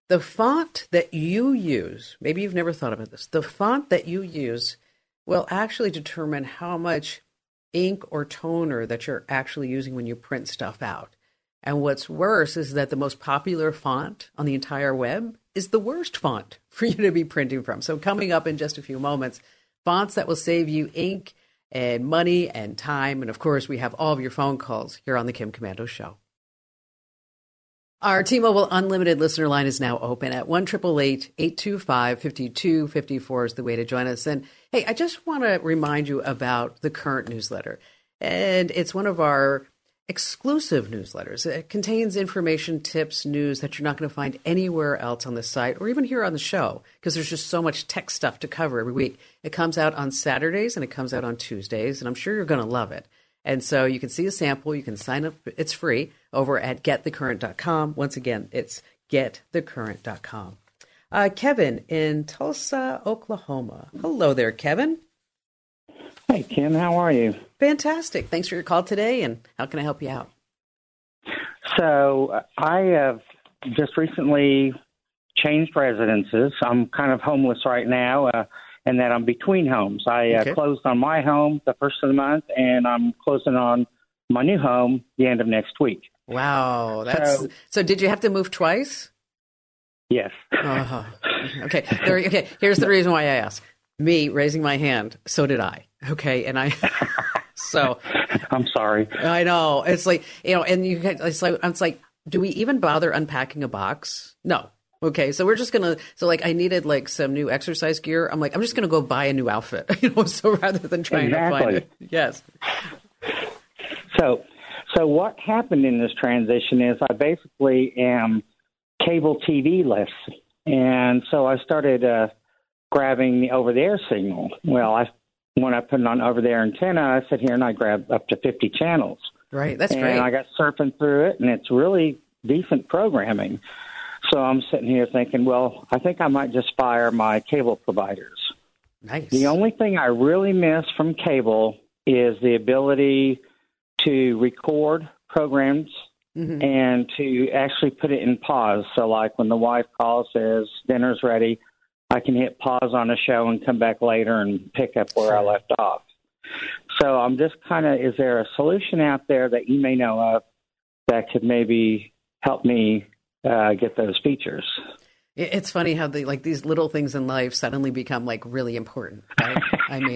The font that you use, maybe you've never thought about this, the font that you use will actually determine how much ink or toner that you're actually using when you print stuff out. And what's worse is that the most popular font on the entire web is the worst font for you to be printing from. So coming up in just a few moments, fonts that will save you ink and money and time. And of course, we have all of your phone calls here on the Kim Komando Show. Our T-Mobile Unlimited listener line is now open at 1-888-825-5254 is the way to join us. And hey, I just want to remind you about the Current newsletter. And it's one of our exclusive newsletters. It contains information, tips, news that you're not going to find anywhere else on the site or even here on the show, because there's just so much tech stuff to cover every week. It comes out on Saturdays and it comes out on Tuesdays, and I'm sure you're going to love it. And so you can see a sample. You can sign up. It's free over at getthecurrent.com. Once again, it's getthecurrent.com. Kevin in Tulsa, Oklahoma. Hello there, Kevin. Hey, Kim. How are you? Fantastic. Thanks for your call today. And how can I help you out? So I have just recently changed residences. I'm kind of homeless right now. And that I'm between homes. I closed on my home the first of the month, and I'm closing on my new home the end of next week. Wow. So did you have to move twice? Yes. Uh-huh. Okay. Here's the reason why I ask. Me raising my hand, so did I. Okay. And I, so. I'm sorry. I know. It's like, and it's like, do we even bother unpacking a box? No. Okay, so we're just I needed like some new exercise gear. I'm just going to go buy a new outfit, so rather than trying to find it. Yes. So what happened in this transition is I basically am cable TV-less. And so I started grabbing the over-the-air signal. Well, when I put it on over-the-air antenna, I sit here and I grab up to 50 channels. Right, that's great. And I got surfing through it, and it's really decent programming. So I'm sitting here thinking, well, I think I might just fire my cable providers. Nice. The only thing I really miss from cable is the ability to record programs and to actually put it in pause. So like when the wife calls, says dinner's ready, I can hit pause on a show and come back later and pick up where I left off. So I'm just is there a solution out there that you may know of that could maybe help me get those features? It's funny how these little things in life suddenly become really important, right? I mean,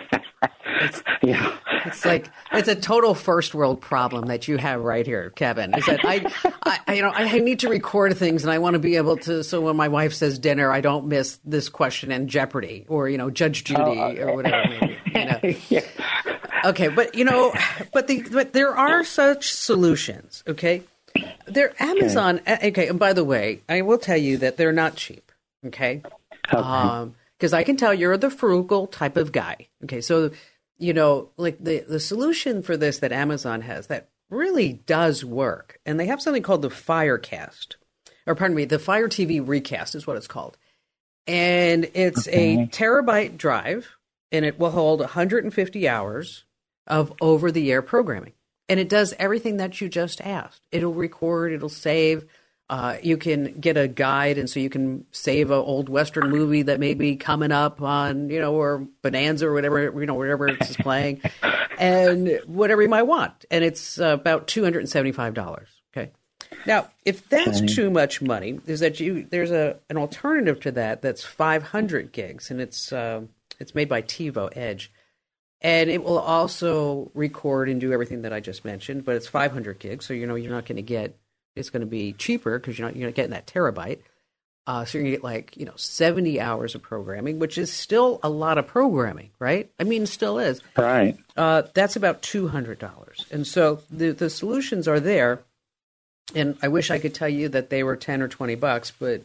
it's like it's a total first world problem that you have right here, Kevin. Is that I need to record things and I want to be able to, so when my wife says dinner, I don't miss this question in Jeopardy or Judge Judy or whatever. Maybe, Yeah. Okay, but there are such solutions. Okay. They're Amazon. Okay, and by the way, I will tell you that they're not cheap. Okay, because I can tell you're the frugal type of guy. Okay, so the solution for this that Amazon has that really does work, and they have something called the Firecast, the Fire TV Recast is what it's called, and it's a terabyte drive, and it will hold 150 hours of over-the-air programming. And it does everything that you just asked. It'll record, it'll save. You can get a guide, and so you can save an old Western movie that may be coming up on, or Bonanza or whatever, whatever it's playing, and whatever you might want. And it's about $275. Okay. Now, if that's too much money, there's an alternative to that that's 500 gigs, and it's made by TiVo Edge. And it will also record and do everything that I just mentioned, but it's 500 gigs, so you're not going to get. It's going to be cheaper because you're not getting that terabyte. So you're going to get 70 hours of programming, which is still a lot of programming, right? I mean, it still is. Right. That's about $200, and so the solutions are there. And I wish I could tell you that they were $10 or $20, but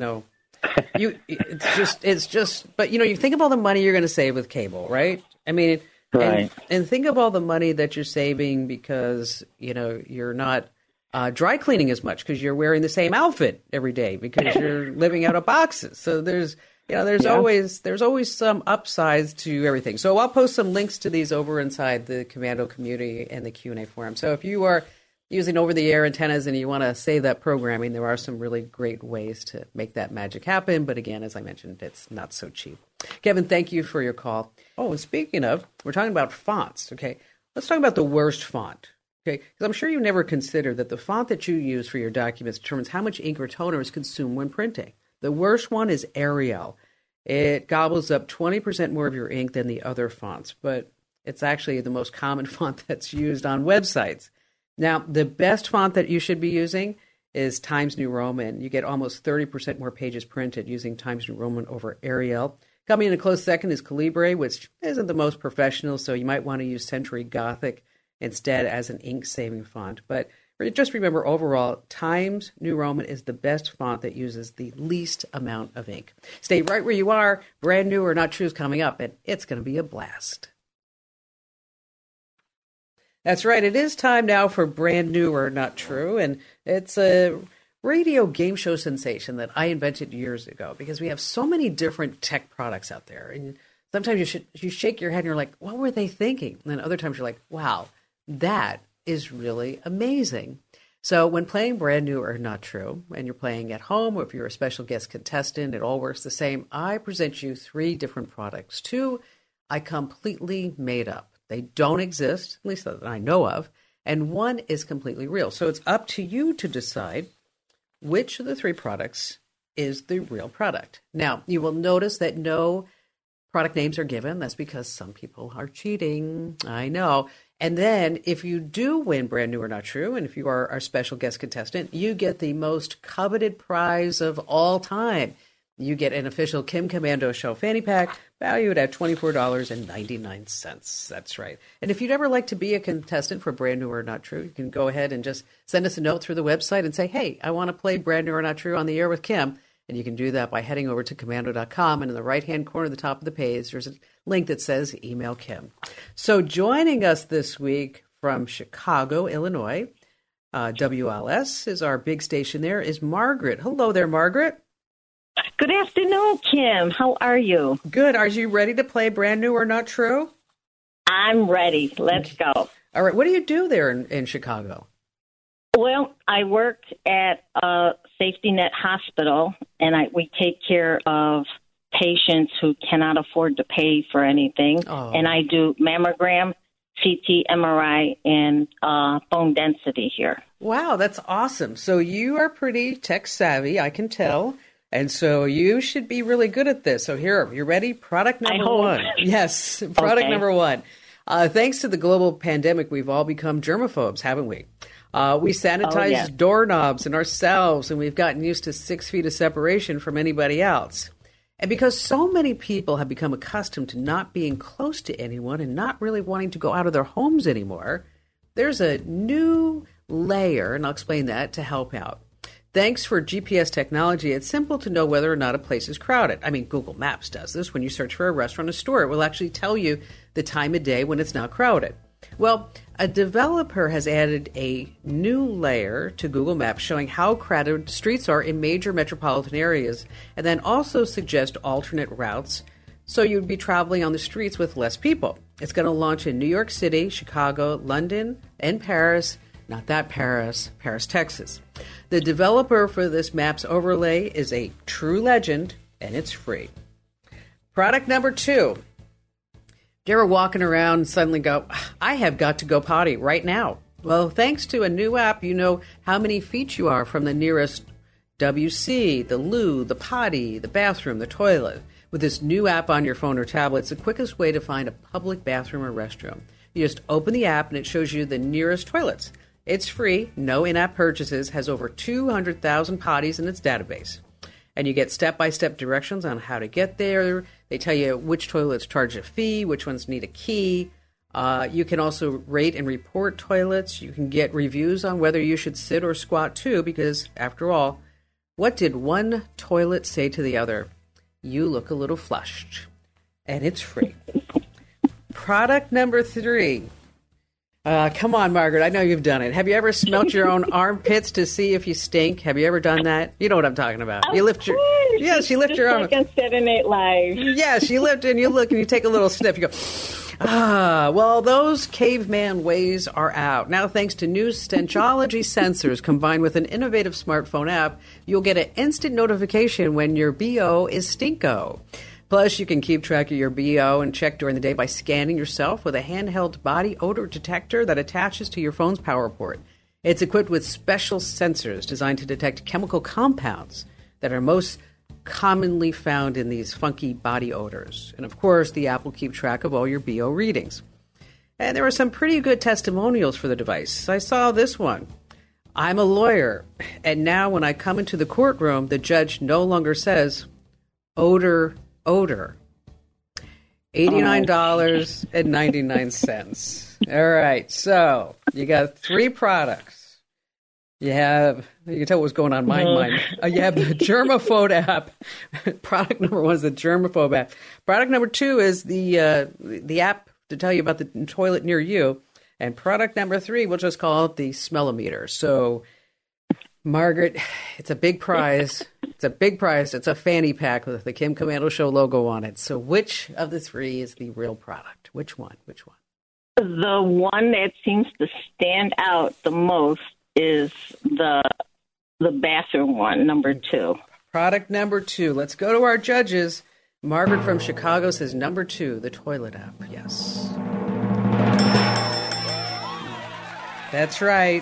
it's just. But you think of all the money you're going to save with cable, right? I mean, right. And think of all the money that you're saving because, you're not dry cleaning as much because you're wearing the same outfit every day because you're living out of boxes. So there's always some upsides to everything. So I'll post some links to these over inside the Komando community and the Q&A forum. So if you are using over-the-air antennas and you want to save that programming, there are some really great ways to make that magic happen. But again, as I mentioned, it's not so cheap. Kevin, thank you for your call. Oh, and speaking of, we're talking about fonts, okay? Let's talk about the worst font, okay? Because I'm sure you never considered that the font that you use for your documents determines how much ink or toner is consumed when printing. The worst one is Arial. It gobbles up 20% more of your ink than the other fonts, but it's actually the most common font that's used on websites. Now, the best font that you should be using is Times New Roman. You get almost 30% more pages printed using Times New Roman over Arial. Coming in a close second is Calibre, which isn't the most professional, so you might want to use Century Gothic instead as an ink-saving font. But just remember, overall, Times New Roman is the best font that uses the least amount of ink. Stay right where you are. Brand New or Not True is coming up, and it's going to be a blast. That's right. It is time now for Brand New or Not True, and it's a radio game show sensation that I invented years ago because we have so many different tech products out there, and sometimes you shake your head and you're like, what were they thinking? And then other times you're like, wow, that is really amazing. So when playing Brand New or Not True, and you're playing at home or if you're a special guest contestant, it all works the same. I present you 3 different products. 2 I completely made up. They don't exist, at least that I know of, and 1 is completely real. So it's up to you to decide which of the 3 products is the real product. Now, you will notice that no product names are given. That's because some people are cheating. I know. And then if you do win Brand New or Not True, and if you are our special guest contestant, you get the most coveted prize of all time. You get an official Kim Komando Show fanny pack valued at $24.99. That's right. And if you'd ever like to be a contestant for Brand New or Not True, you can go ahead and just send us a note through the website and say, hey, I want to play Brand New or Not True on the air with Kim. And you can do that by heading over to komando.com. And in the right-hand corner at the top of the page, there's a link that says Email Kim. So joining us this week from Chicago, Illinois, WLS is our big station there, is Margaret. Hello there, Margaret. Good afternoon, Kim. How are you? Good. Are you ready to play Brand New or Not True? I'm ready. Let's go. All right. What do you do there in Chicago? Well, I work at a Safety Net Hospital, and we take care of patients who cannot afford to pay for anything. Oh. And I do mammogram, CT, MRI, and bone density here. Wow, that's awesome. So you are pretty tech savvy, I can tell. And so you should be really good at this. So here, you ready? Product number 1. Yes, product number 1. Thanks to the global pandemic, we've all become germaphobes, haven't we? We sanitize doorknobs and ourselves, and we've gotten used to 6 feet of separation from anybody else. And because so many people have become accustomed to not being close to anyone and not really wanting to go out of their homes anymore, there's a new layer, and I'll explain that, to help out. Thanks for GPS technology, it's simple to know whether or not a place is crowded. I mean, Google Maps does this. When you search for a restaurant or store, it will actually tell you the time of day when it's not crowded. Well, a developer has added a new layer to Google Maps showing how crowded streets are in major metropolitan areas, and then also suggest alternate routes so you'd be traveling on the streets with less people. It's going to launch in New York City, Chicago, London, and Paris. Not that Paris, Texas. The developer for this Maps overlay is a true legend, and it's free. Product number 2. You're walking around and suddenly go, I have got to go potty right now. Well, thanks to a new app, you know how many feet you are from the nearest WC, the loo, the potty, the bathroom, the toilet. With this new app on your phone or tablet, it's the quickest way to find a public bathroom or restroom. You just open the app and it shows you the nearest toilets. It's free, no in-app purchases, has over 200,000 potties in its database. And you get step-by-step directions on how to get there. They tell you which toilets charge a fee, which ones need a key. You can also rate and report toilets. You can get reviews on whether you should sit or squat too, because after all, what did one toilet say to the other? You look a little flushed. And it's free. Product number 3. Come on, Margaret. I know you've done it. Have you ever smelt your own armpits to see if you stink? Have you ever done that? You know what I'm talking about. You lift your yes, you lift your arm. Like on Saturday Night Live. Yes, you lift and you look and you take a little sniff. You go, Well, those caveman ways are out. Now, thanks to new Stenchology sensors combined with an innovative smartphone app, you'll get an instant notification when your BO is stinko. Plus, you can keep track of your BO and check during the day by scanning yourself with a handheld body odor detector that attaches to your phone's power port. It's equipped with special sensors designed to detect chemical compounds that are most commonly found in these funky body odors. And of course, the app will keep track of all your BO readings. And there are some pretty good testimonials for the device. I saw this one. I'm a lawyer, and now when I come into the courtroom, the judge no longer says, odor. $89.99. All right, so you got 3 products. You can tell what's going on in my mind. You have the Germaphobe app. Product number 1 is the Germaphobe app. Product number 2 is the app to tell you about the toilet near you. And product number 3, we'll just call it the Smellometer. So, Margaret, it's a big prize. It's a big prize. It's a fanny pack with the Kim Komando Show logo on it. So which of the 3 is the real product? Which one? The one that seems to stand out the most is the bathroom one, number 2. Product number 2. Let's go to our judges. Margaret from Chicago says number 2, the toilet app. Yes. That's right.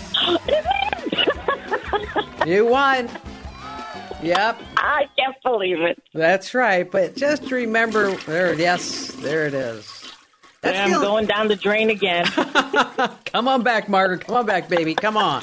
You won. Yep. I can't believe it. That's right. But just remember, there it is. I'm going down the drain again. Come on back, Margaret. Come on back, baby. Come on.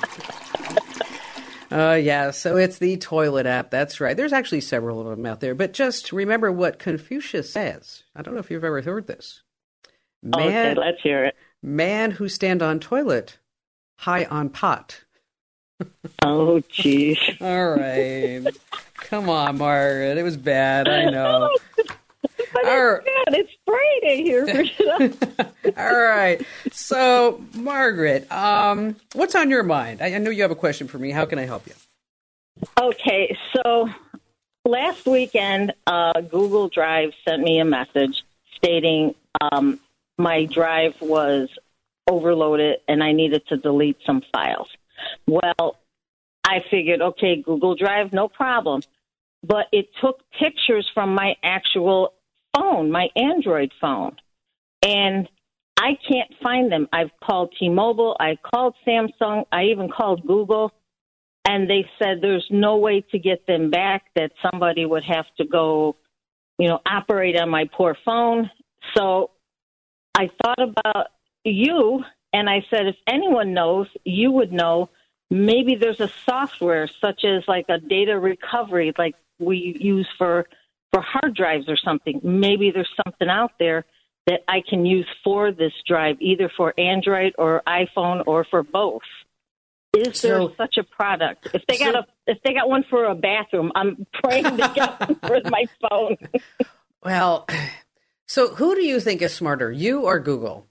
Yeah, so it's the toilet app. That's right. There's actually several of them out there. But just remember what Confucius says. I don't know if you've ever heard this. Okay, let's hear it. Man who stand on toilet, high on pot. Oh, jeez. All right. Come on, Margaret. It was bad. I know. But it's good. It's Friday here. All right. So, Margaret, what's on your mind? I know you have a question for me. How can I help you? Okay. So, last weekend, Google Drive sent me a message stating my drive was overloaded and I needed to delete some files. Well, I figured, okay, Google Drive, no problem. But it took pictures from my actual phone, my Android phone. And I can't find them. I've called T-Mobile. I called Samsung. I even called Google. And they said there's no way to get them back, that somebody would have to go, operate on my poor phone. So I thought about you, and I said, if anyone knows, you would know, maybe there's a software such as like a data recovery like we use for hard drives or something. Maybe there's something out there that I can use for this drive, either for Android or iPhone or for both. Is there such a product? If they got one for a bathroom, I'm praying to get one for my phone. Well, so who do you think is smarter, you or Google?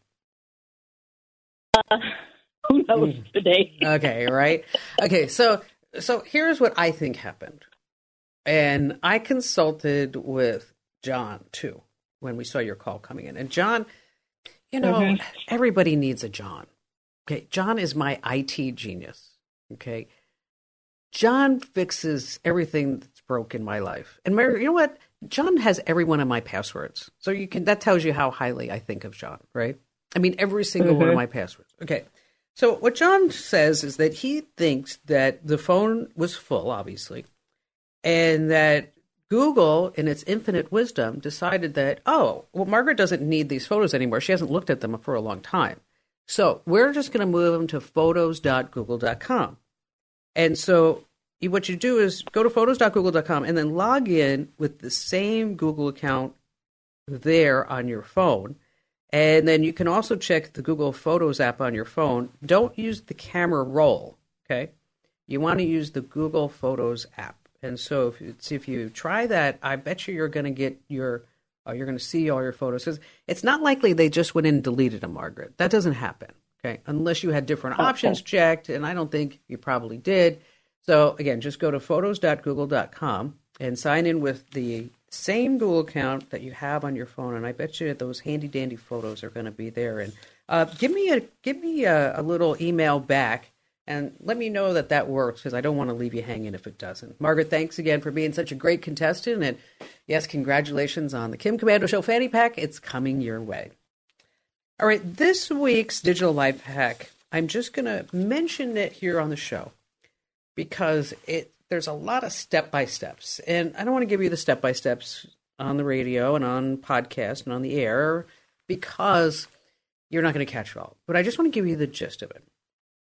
Who knows today? Okay, right. Okay, so here's what I think happened. And I consulted with John, too, when we saw your call coming in. And John, everybody needs a John. Okay, John is my IT genius. Okay, John fixes everything that's broke in my life. And Mary, you know what? John has every one of my passwords. So that tells you how highly I think of John, right? I mean, every single one of my passwords. Okay. So what John says is that he thinks that the phone was full, obviously, and that Google, in its infinite wisdom, decided that, Margaret doesn't need these photos anymore. She hasn't looked at them for a long time. So we're just going to move them to photos.google.com. And so what you do is go to photos.google.com and then log in with the same Google account there on your phone. And then you can also check the Google Photos app on your phone. Don't use the camera roll, okay? You want to use the Google Photos app. And so if you try that, I bet you're going to get you're going to see all your photos. 'Cause it's not likely they just went in and deleted them, Margaret. That doesn't happen, okay? Unless you had different options checked, and I don't think you probably did. So, again, just go to photos.google.com and sign in with the same Google account that you have on your phone, and I bet you those handy dandy photos are going to be there. And give me a little email back and let me know that works, because I don't want to leave you hanging if it doesn't. Margaret, thanks again for being such a great contestant, and yes, congratulations on the Kim Komando Show fanny pack. It's coming your way. All right, this week's digital life hack, I'm just going to mention it here on the show because there's a lot of step-by-steps, and I don't want to give you the step-by-steps on the radio and on podcast and on the air because you're not going to catch it all. But I just want to give you the gist of it.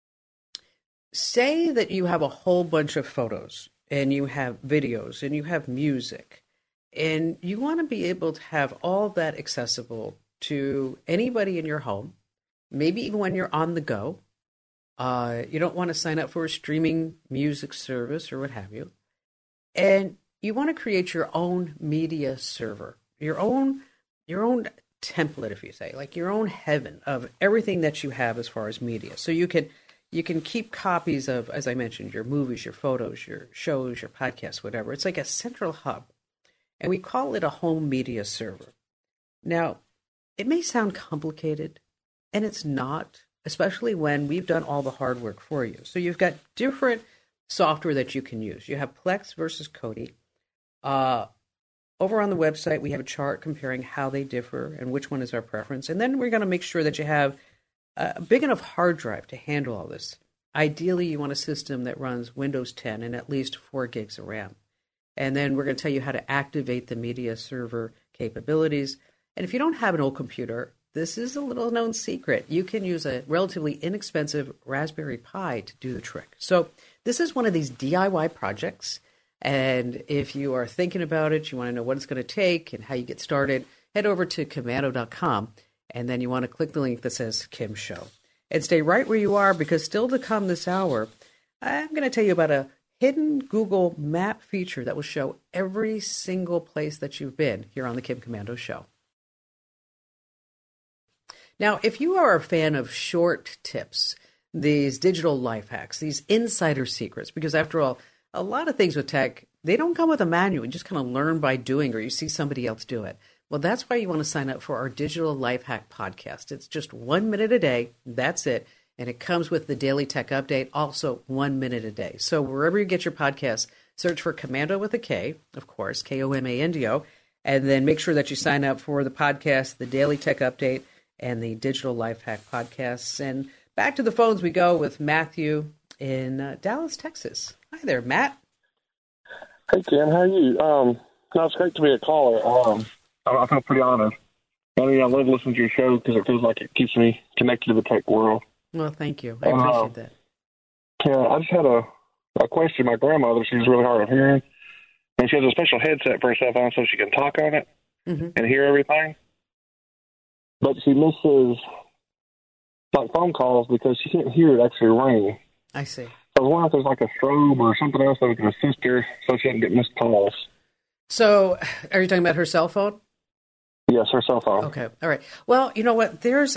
Say that you have a whole bunch of photos and you have videos and you have music, and you want to be able to have all that accessible to anybody in your home, maybe even when you're on the go. You don't want to sign up for a streaming music service or what have you. And you want to create your own media server, your own template, if you say, like your own heaven of everything that you have as far as media. So you can keep copies of, as I mentioned, your movies, your photos, your shows, your podcasts, whatever. It's like a central hub. And we call it a home media server. Now, it may sound complicated, and it's not, especially when we've done all the hard work for you. So you've got different software that you can use. You have Plex versus Kodi. Over on the website, we have a chart comparing how they differ and which one is our preference. And then we're going to make sure that you have a big enough hard drive to handle all this. Ideally, you want a system that runs Windows 10 and at least 4 gigs of RAM. And then we're going to tell you how to activate the media server capabilities. And if you don't have an old computer, this is a little known secret. You can use a relatively inexpensive Raspberry Pi to do the trick. So this is one of these DIY projects. And if you are thinking about it, you want to know what it's going to take and how you get started, head over to komando.com. And then you want to click the link that says Kim Show. And stay right where you are, because still to come this hour, I'm going to tell you about a hidden Google Map feature that will show every single place that you've been here on the Kim Komando Show. Now, if you are a fan of short tips, these digital life hacks, these insider secrets, because after all, a lot of things with tech, they don't come with a manual. You just kind of learn by doing, or you see somebody else do it. Well, that's why you want to sign up for our Digital Life Hack podcast. It's just 1 minute a day. That's it. And it comes with the Daily Tech Update, also 1 minute a day. So wherever you get your podcasts, search for Komando with a K, of course, Komando, and then make sure that you sign up for the podcast, the Daily Tech Update, and the Digital Life Hack podcasts. And back to the phones we go with Matthew in Dallas, Texas. Hi there, Matt. Hey, Ken. How are you? No, it's great to be a caller. I feel pretty honored. I mean, I love listening to your show because it feels like it keeps me connected to the tech world. Well, thank you. I appreciate that. Yeah, I just had a question. My grandmother, she's really hard of hearing, and she has a special headset for her cell phone so she can talk on it and hear everything. But she misses like phone calls because she can't hear it actually ring. I see. So I was wondering if there's like a strobe or something else that we can assist her so she doesn't get missed calls. So, are you talking about her cell phone? Yes, her cell phone. Okay, all right. Well, you know what? There's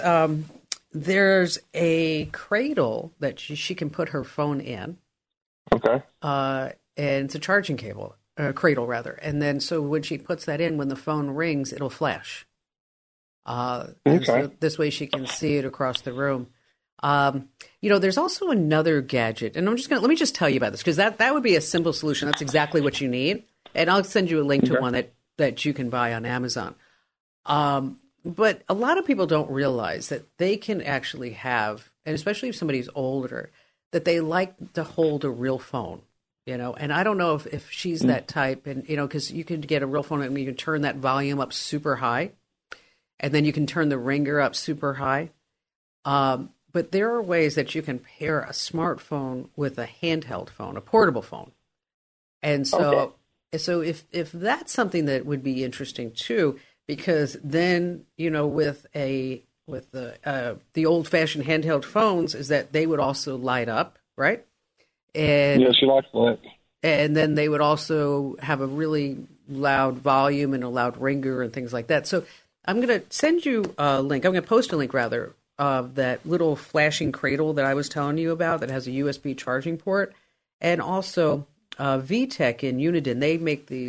a cradle that she can put her phone in. Okay. And it's a charging cable, cradle rather. And then so when she puts that in, when the phone rings, it'll flash. Okay. So this way she can see it across the room. There's also another gadget, and let me just tell you about this, because that would be a simple solution. That's exactly what you need. And I'll send you a link to one that you can buy on Amazon. But a lot of people don't realize that they can actually have, and especially if somebody's older, that they like to hold a real phone, and I don't know if she's that type, and, because you can get a real phone and you can turn that volume up super high, and then you can turn the ringer up super high. But there are ways that you can pair a smartphone with a handheld phone, a portable phone. And so, So if that's something that would be interesting too, because then, with the old-fashioned handheld phones, is that they would also light up, right? And yeah, she likes that. And then they would also have a really loud volume and a loud ringer and things like that. So I'm going to send you a link. I'm going to post a link, rather, of that little flashing cradle that I was telling you about that has a USB charging port. And also VTech in Uniden, they make these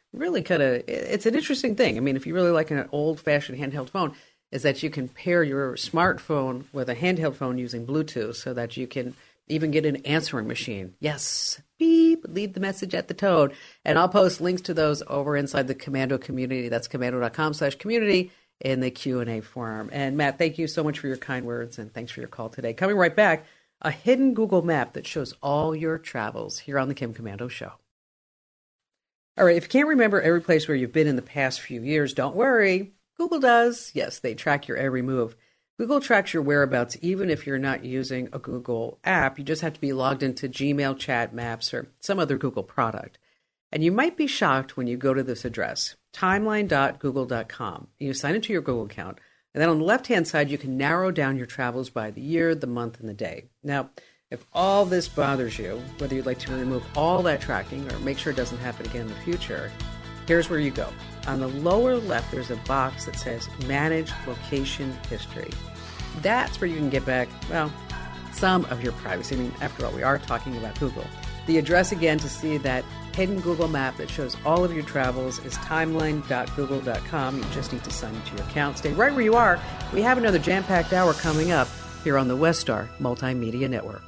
really it's an interesting thing. I mean, if you really like an old-fashioned handheld phone, is that you can pair your smartphone with a handheld phone using Bluetooth so that you can even get an answering machine. Yes, beep, leave the message at the tone. And I'll post links to those over inside the Komando community. That's komando.com/community in the Q&A forum. And Matt, thank you so much for your kind words, and thanks for your call today. Coming right back, a hidden Google map that shows all your travels here on the Kim Komando Show. All right, if you can't remember every place where you've been in the past few years, don't worry. Google does. Yes, they track your every move. Google tracks your whereabouts even if you're not using a Google app. You just have to be logged into Gmail, Chat, Maps, or some other Google product. And you might be shocked when you go to this address, timeline.google.com. You sign into your Google account, and then on the left-hand side, you can narrow down your travels by the year, the month, and the day. Now, if all this bothers you, whether you'd like to remove all that tracking or make sure it doesn't happen again in the future, here's where you go. On the lower left, there's a box that says Manage Location History. That's where you can get back, well, some of your privacy. I mean, after all, we are talking about Google. The address again to see that hidden Google map that shows all of your travels is timeline.google.com. You just need to sign into your account. Stay right where you are. We have another jam-packed hour coming up here on the Westar Multimedia Network.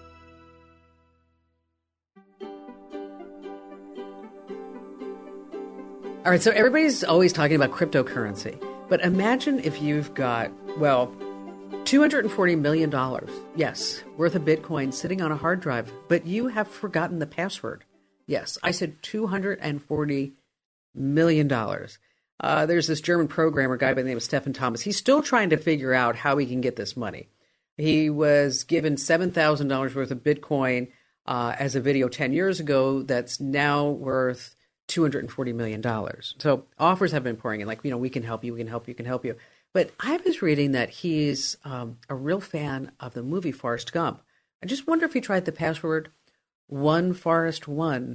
All right, so everybody's always talking about cryptocurrency, but imagine if you've got, well, $240 million, yes, worth of Bitcoin sitting on a hard drive, but you have forgotten the password. Yes, I said $240 million. There's this German programmer guy by the name of Stefan Thomas. He's still trying to figure out how he can get this money. He was given $7,000 worth of Bitcoin as a video 10 years ago that's now worth $240 million. So offers have been pouring in, like, we can help you, we can help you. But I was reading that he's a real fan of the movie Forrest Gump. I just wonder if he tried the password One Forrest One.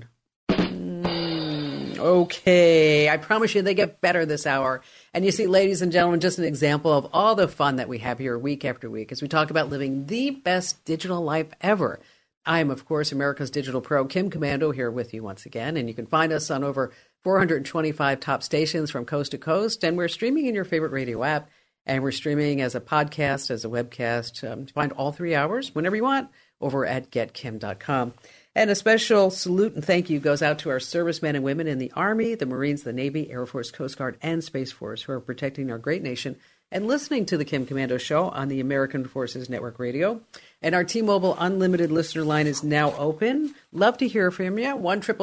Okay, I promise you they get better this hour. And you see, ladies and gentlemen, just an example of all the fun that we have here week after week as we talk about living the best digital life ever. I am, of course, America's Digital Pro, Kim Komando, here with you once again. And you can find us on over 425 top stations from coast to coast. And we're streaming in your favorite radio app. And we're streaming as a podcast, as a webcast. Find all 3 hours whenever you want over at getkim.com. And a special salute and thank you goes out to our servicemen and women in the Army, the Marines, the Navy, Air Force, Coast Guard, and Space Force who are protecting our great nation and listening to the Kim Komando Show on the American Forces Network Radio. And our T-Mobile Unlimited listener line is now open. Love to hear from you.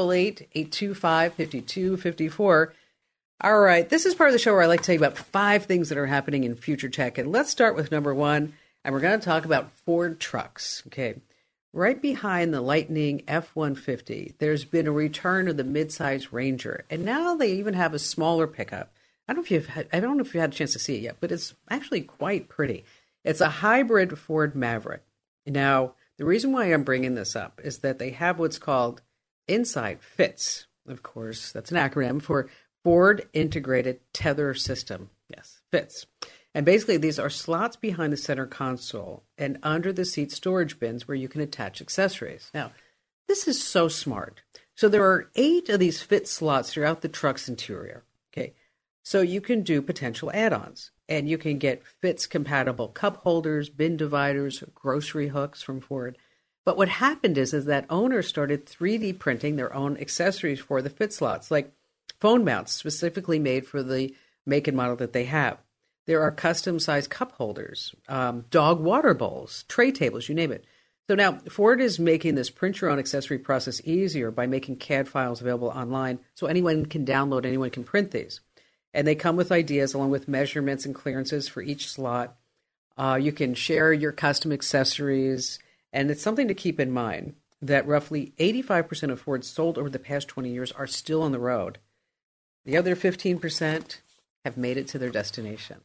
1-888-825-5254. All right, this is part of the show where I like to tell you about 5 things that are happening in future tech. And let's start with number 1, and we're going to talk about Ford trucks. Okay, right behind the Lightning F-150, there's been a return of the midsize Ranger, and now they even have a smaller pickup. I don't know if you had a chance to see it yet, but it's actually quite pretty. It's a hybrid Ford Maverick. Now, the reason why I'm bringing this up is that they have what's called Inside FITS. Of course, that's an acronym for Ford Integrated Tether System. Yes, FITS. And basically, these are slots behind the center console and under the seat storage bins where you can attach accessories. Now, this is so smart. So there are 8 of these FITS slots throughout the truck's interior. Okay, so you can do potential add-ons. And you can get FITS-compatible cup holders, bin dividers, grocery hooks from Ford. But what happened is that owners started 3D printing their own accessories for the FITS slots, like phone mounts specifically made for the make and model that they have. There are custom-sized cup holders, dog water bowls, tray tables, you name it. So now Ford is making this print-your-own accessory process easier by making CAD files available online so anyone can download, anyone can print these. And they come with ideas along with measurements and clearances for each slot. You can share your custom accessories. And it's something to keep in mind that roughly 85% of Fords sold over the past 20 years are still on the road. The other 15% have made it to their destination.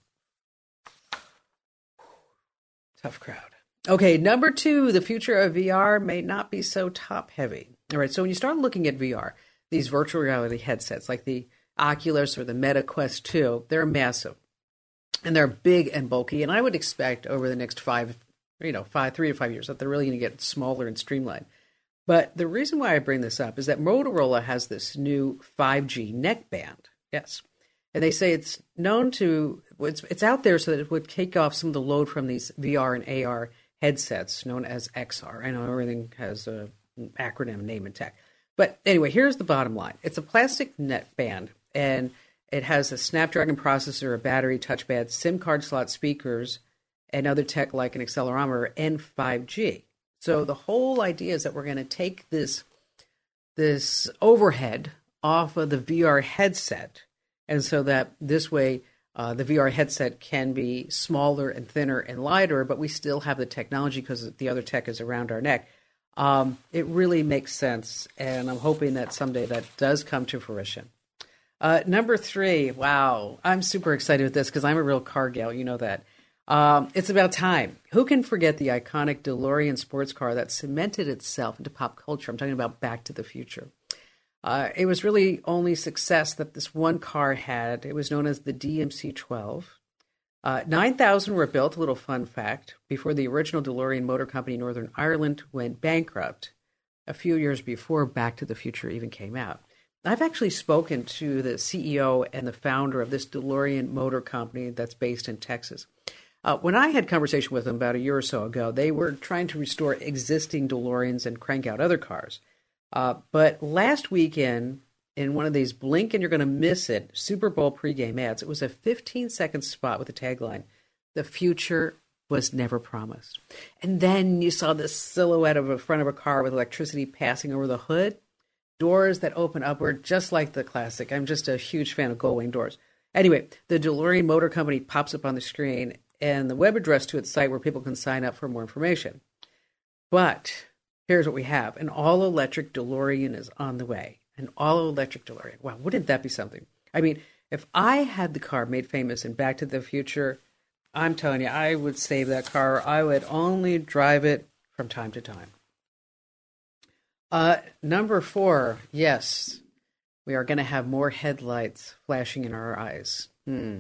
Tough crowd. Okay, number 2, the future of VR may not be so top-heavy. All right, so when you start looking at VR, these virtual reality headsets like the Oculus or the Meta Quest 2, they're massive. And they're big and bulky. And I would expect over the next 3 to 5 years that they're really going to get smaller and streamlined. But the reason why I bring this up is that Motorola has this new 5G neckband. Yes. And they say it's known to, it's out there so that it would take off some of the load from these VR and AR headsets known as XR. I know everything has an acronym, name, and tech. But anyway, here's the bottom line. It's a plastic neckband, and it has a Snapdragon processor, a battery, touchpad, SIM card slot, speakers, and other tech like an accelerometer and 5G. So the whole idea is that we're going to take this overhead off of the VR headset, and so that this way the VR headset can be smaller and thinner and lighter, but we still have the technology because the other tech is around our neck. It really makes sense, and I'm hoping that someday that does come to fruition. Number 3, wow, I'm super excited with this because I'm a real car gal, you know that. It's about time. Who can forget the iconic DeLorean sports car that cemented itself into pop culture? I'm talking about Back to the Future. It was really only success that this one car had. It was known as the DMC-12. 9,000 were built, a little fun fact, before the original DeLorean Motor Company in Northern Ireland went bankrupt a few years before Back to the Future even came out. I've actually spoken to the CEO and the founder of this DeLorean Motor Company that's based in Texas. When I had conversation with them about a year or so ago, they were trying to restore existing DeLoreans and crank out other cars. But last weekend, in one of these blink and you're going to miss it Super Bowl pregame ads, it was a 15-second spot with the tagline, "The future was never promised." And then you saw this silhouette of a front of a car with electricity passing over the hood, doors that open upward, just like the classic. I'm just a huge fan of gull-wing doors. Anyway, the DeLorean Motor Company pops up on the screen and the web address to its site where people can sign up for more information. But here's what we have. An all-electric DeLorean is on the way. An all-electric DeLorean. Wow, wouldn't that be something? I mean, if I had the car made famous in Back to the Future, I'm telling you, I would save that car. I would only drive it from time to time. Number 4, yes, we are going to have more headlights flashing in our eyes.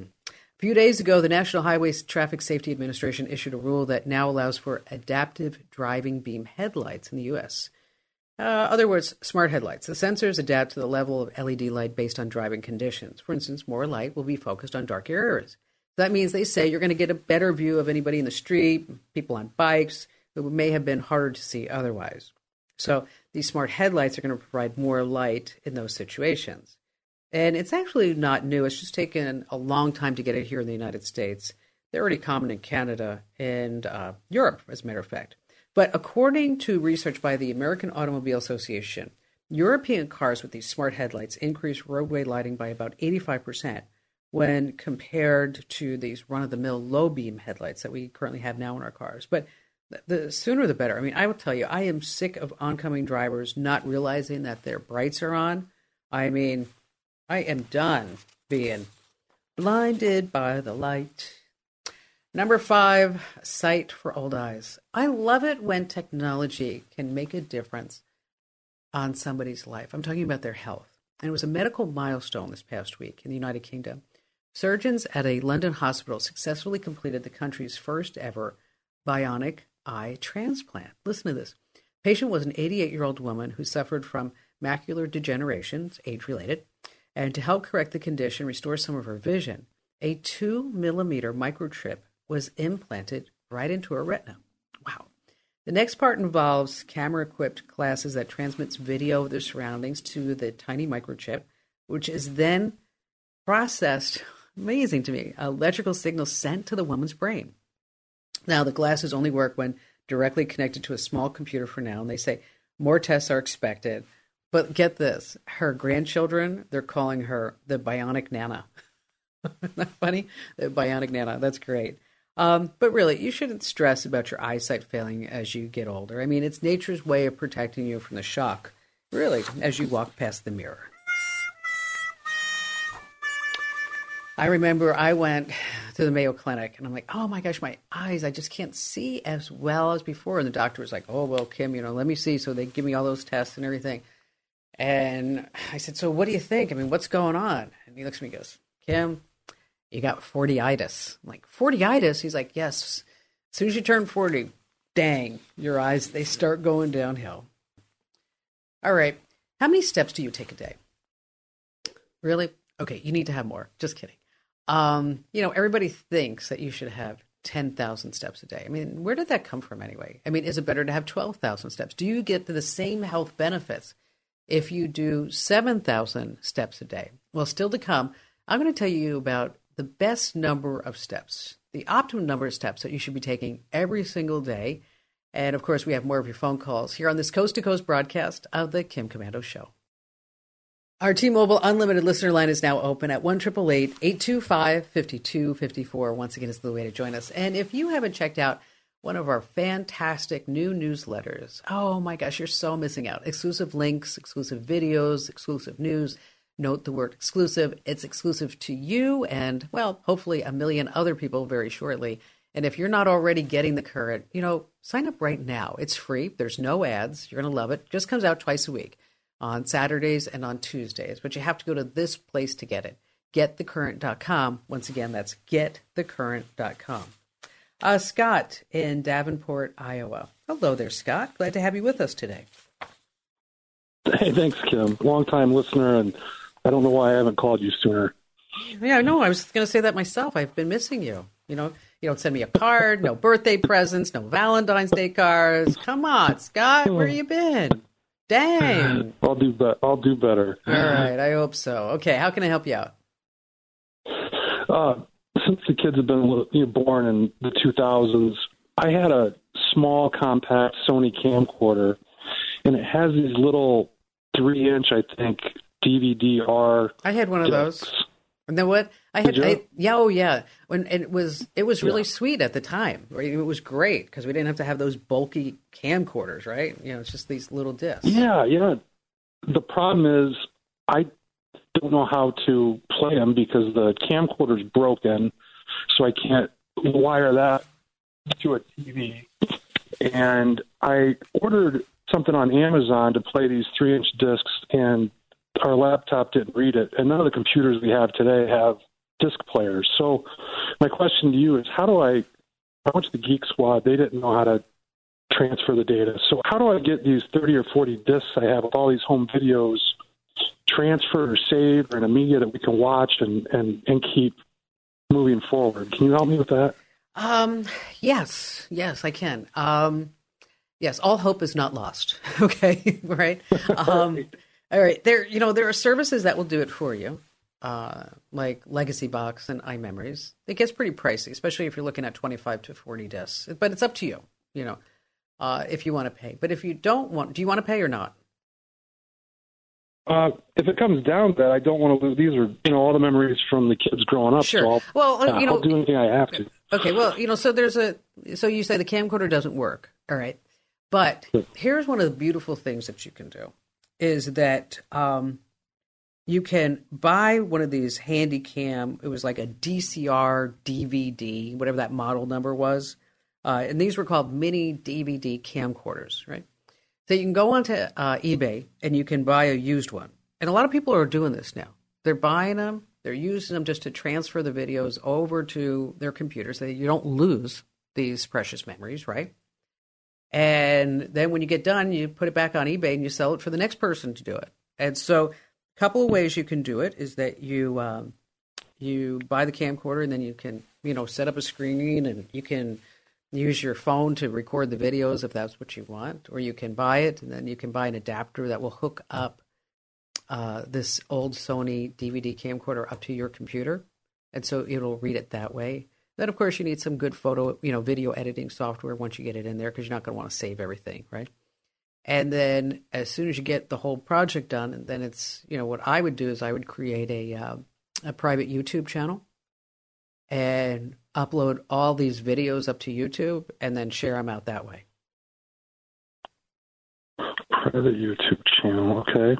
A few days ago, the National Highway Traffic Safety Administration issued a rule that now allows for adaptive driving beam headlights in the U.S. Other words, smart headlights. The sensors adapt to the level of LED light based on driving conditions. For instance, more light will be focused on dark areas. That means they say you're going to get a better view of anybody in the street, people on bikes, who may have been harder to see otherwise. So these smart headlights are going to provide more light in those situations. And it's actually not new. It's just taken a long time to get it here in the United States. They're already common in Canada and Europe, as a matter of fact. But according to research by the American Automobile Association, European cars with these smart headlights increase roadway lighting by about 85% when compared to these run-of-the-mill low-beam headlights that we currently have now in our cars. But the sooner the better. I mean, I will tell you, I am sick of oncoming drivers not realizing that their brights are on. I mean, I am done being blinded by the light. Number 5, sight for old eyes. I love it when technology can make a difference on somebody's life. I'm talking about their health. And it was a medical milestone this past week in the United Kingdom. Surgeons at a London hospital successfully completed the country's first ever bionic eye transplant. Listen to this. The patient was an 88-year-old woman who suffered from macular degeneration, it's age-related, and to help correct the condition, restore some of her vision, a 2-millimeter microchip was implanted right into her retina. Wow. The next part involves camera-equipped glasses that transmits video of their surroundings to the tiny microchip, which is then processed, amazing to me, electrical signals sent to the woman's brain. Now, the glasses only work when directly connected to a small computer for now, and they say more tests are expected. But get this, her grandchildren, they're calling her the Bionic Nana. Isn't that funny? The Bionic Nana, that's great. But really, you shouldn't stress about your eyesight failing as you get older. I mean, it's nature's way of protecting you from the shock, really, as you walk past the mirror. I remember I went to the Mayo Clinic, and I'm like, oh my gosh, my eyes, I just can't see as well as before. And the doctor was like, oh, well, Kim, let me see. So they give me all those tests and everything. And I said, so what do you think? I mean, what's going on? And he looks at me and goes, Kim, you got 40-itis. I'm like, 40-itis? He's like, yes. As soon as you turn 40, dang, your eyes, they start going downhill. All right. How many steps do you take a day? Really? Okay, you need to have more. Just kidding. Everybody thinks that you should have 10,000 steps a day. I mean, where did that come from anyway? I mean, is it better to have 12,000 steps? Do you get the same health benefits if you do 7,000 steps a day? Well, still to come, I'm going to tell you about the best number of steps, the optimum number of steps that you should be taking every single day. And of course, we have more of your phone calls here on this Coast to Coast broadcast of the Kim Komando Show. Our T-Mobile Unlimited listener line is now open at 1-888-825-5254. Once again, is the way to join us. And if you haven't checked out one of our fantastic new newsletters, oh my gosh, you're so missing out. Exclusive links, exclusive videos, exclusive news. Note the word exclusive. It's exclusive to you and, well, hopefully a million other people very shortly. And if you're not already getting the current, sign up right now. It's free. There's no ads. You're going to love it. Just comes out twice a week, on Saturdays and on Tuesdays. But you have to go to this place to get it, getthecurrent.com. Once again, that's getthecurrent.com. Scott in Davenport, Iowa. Hello there, Scott. Glad to have you with us today. Hey, thanks, Kim. Long-time listener, and I don't know why I haven't called you sooner. Yeah, no, I was going to say that myself. I've been missing you. You don't send me a card, no birthday presents, no Valentine's Day cards. Come on, Scott, where you been? Dang. I'll do better. All right, I hope so. Okay, how can I help you out? Since the kids have been born in the 2000s, I had a small compact Sony camcorder, and it has these little 3-inch, I think, DVD-R. I had one of those. And then what? Yeah. When it was really sweet at the time. Right? It was great because we didn't have to have those bulky camcorders, right? It's just these little discs. Yeah. The problem is I don't know how to play them because the camcorder's broken, so I can't wire that to a TV. And I ordered something on Amazon to play these 3-inch discs, and our laptop didn't read it, and none of the computers we have today have disc players. So my question to you is, I went to the Geek Squad, they didn't know how to transfer the data. So how do I get these 30 or 40 discs I have of all these home videos transferred or saved or in a media that we can watch and keep moving forward? Can you help me with that? Yes, I can. Yes, all hope is not lost. Okay, right? All right. There are services that will do it for you, like Legacy Box and iMemories. It gets pretty pricey, especially if you're looking at 25 to 40 discs. But it's up to you, if you want to pay. But if you don't want, do you want to pay or not? If it comes down to that, I don't want to lose. These are, all the memories from the kids growing up. Sure. So I'll do anything I have to. Okay. Well, so so you say the camcorder doesn't work. All right. But here's one of the beautiful things that you can do. Is that you can buy one of these handy cam. It was like a DCR DVD, whatever that model number was. And these were called mini DVD camcorders, right? So you can go onto eBay and you can buy a used one. And a lot of people are doing this now. They're buying them. They're using them just to transfer the videos over to their computers so that you don't lose these precious memories, right? And then when you get done, you put it back on eBay and you sell it for the next person to do it. And so a couple of ways you can do it is that you buy the camcorder and then you can, set up a screen and you can use your phone to record the videos if that's what you want. Or you can buy it and then you can buy an adapter that will hook up this old Sony DVD camcorder up to your computer. And so it'll read it that way. Then, of course, you need some good video editing software once you get it in there because you're not going to want to save everything, right? And then as soon as you get the whole project done, then it's, what I would do is I would create a private YouTube channel and upload all these videos up to YouTube and then share them out that way. Private YouTube channel, okay.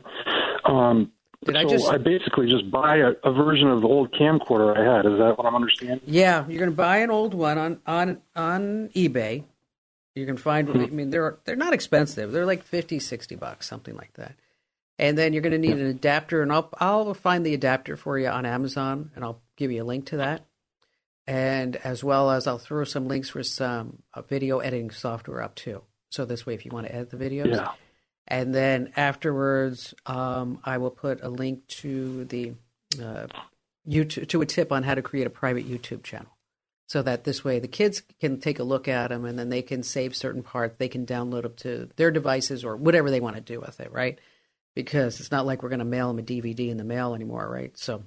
I basically just buy a version of the old camcorder I had. Is that what I'm understanding? Yeah, you're going to buy an old one on eBay. You can find, I mean, they're not expensive. They're like $50-$60, something like that. And then you're going to need an adapter, and I'll find the adapter for you on Amazon, and I'll give you a link to that. And as well as I'll throw some links for some video editing software up too. So this way, if you want to edit the videos. Yeah. And then afterwards, I will put a link to the YouTube, to a tip on how to create a private YouTube channel. So that this way the kids can take a look at them and then they can save certain parts. They can download them to their devices or whatever they want to do with it, right? Because it's not like we're going to mail them a DVD in the mail anymore, right? So,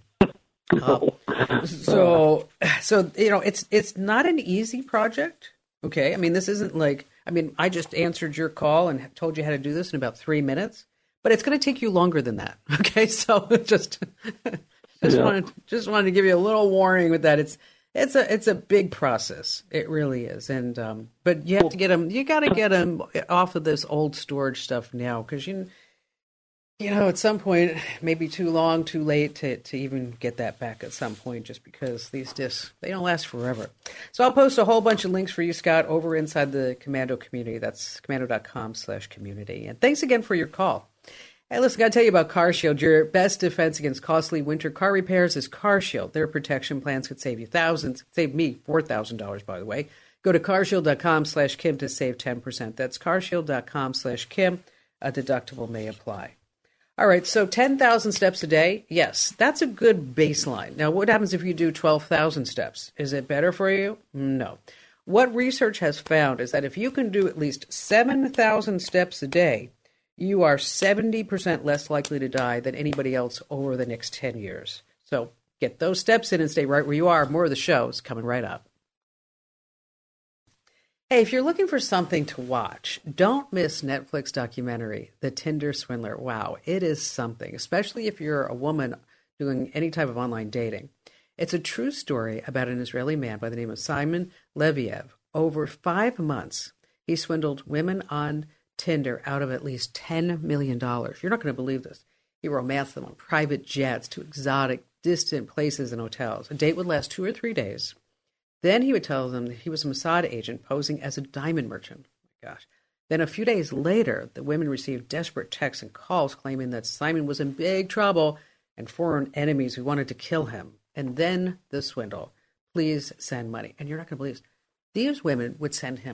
so it's not an easy project, okay? I mean, this isn't like, I just answered your call and told you how to do this in about 3 minutes, but it's going to take you longer than that, okay? So just wanted to give you a little warning with that. It's a big process. It really is. And but you have to get them. You got to get them off of this old storage stuff now, because you know at some point, maybe too long, too late to even get that back at some point, just because these discs, they don't last forever. So I'll post a whole bunch of links for you, Scott, over inside the Komando community. That's komando.com/community. And thanks again for your call. Hey, listen, got to tell you about CarShield. Your best defense against costly winter car repairs is CarShield. Their protection plans could save you thousands. Save me $4,000, by the way. Go to carshield.com/Kim to save 10%. That's carshield.com/Kim. A deductible may apply. All right, so 10,000 steps a day. Yes, that's a good baseline. Now, what happens if you do 12,000 steps? Is it better for you? No. What research has found is that if you can do at least 7,000 steps a day, you are 70% less likely to die than anybody else over the next 10 years. So get those steps in and stay right where you are. More of the show is coming right up. Hey, if you're looking for something to watch, don't miss Netflix documentary, The Tinder Swindler. Wow, it is something, especially if you're a woman doing any type of online dating. It's a true story about an Israeli man by the name of Simon Leviev. Over 5 months, he swindled women on Tinder out of at least $10 million. You're not going to believe this. He romanced them on private jets to exotic, distant places and hotels. A date would last 2 or 3 days. Then he would tell them that he was a Mossad agent posing as a diamond merchant. Oh my gosh. Then a few days later, the women received desperate texts and calls claiming that Simon was in big trouble and foreign enemies who wanted to kill him. And then the swindle. Please send money. And you're not going to believe this. These women would send him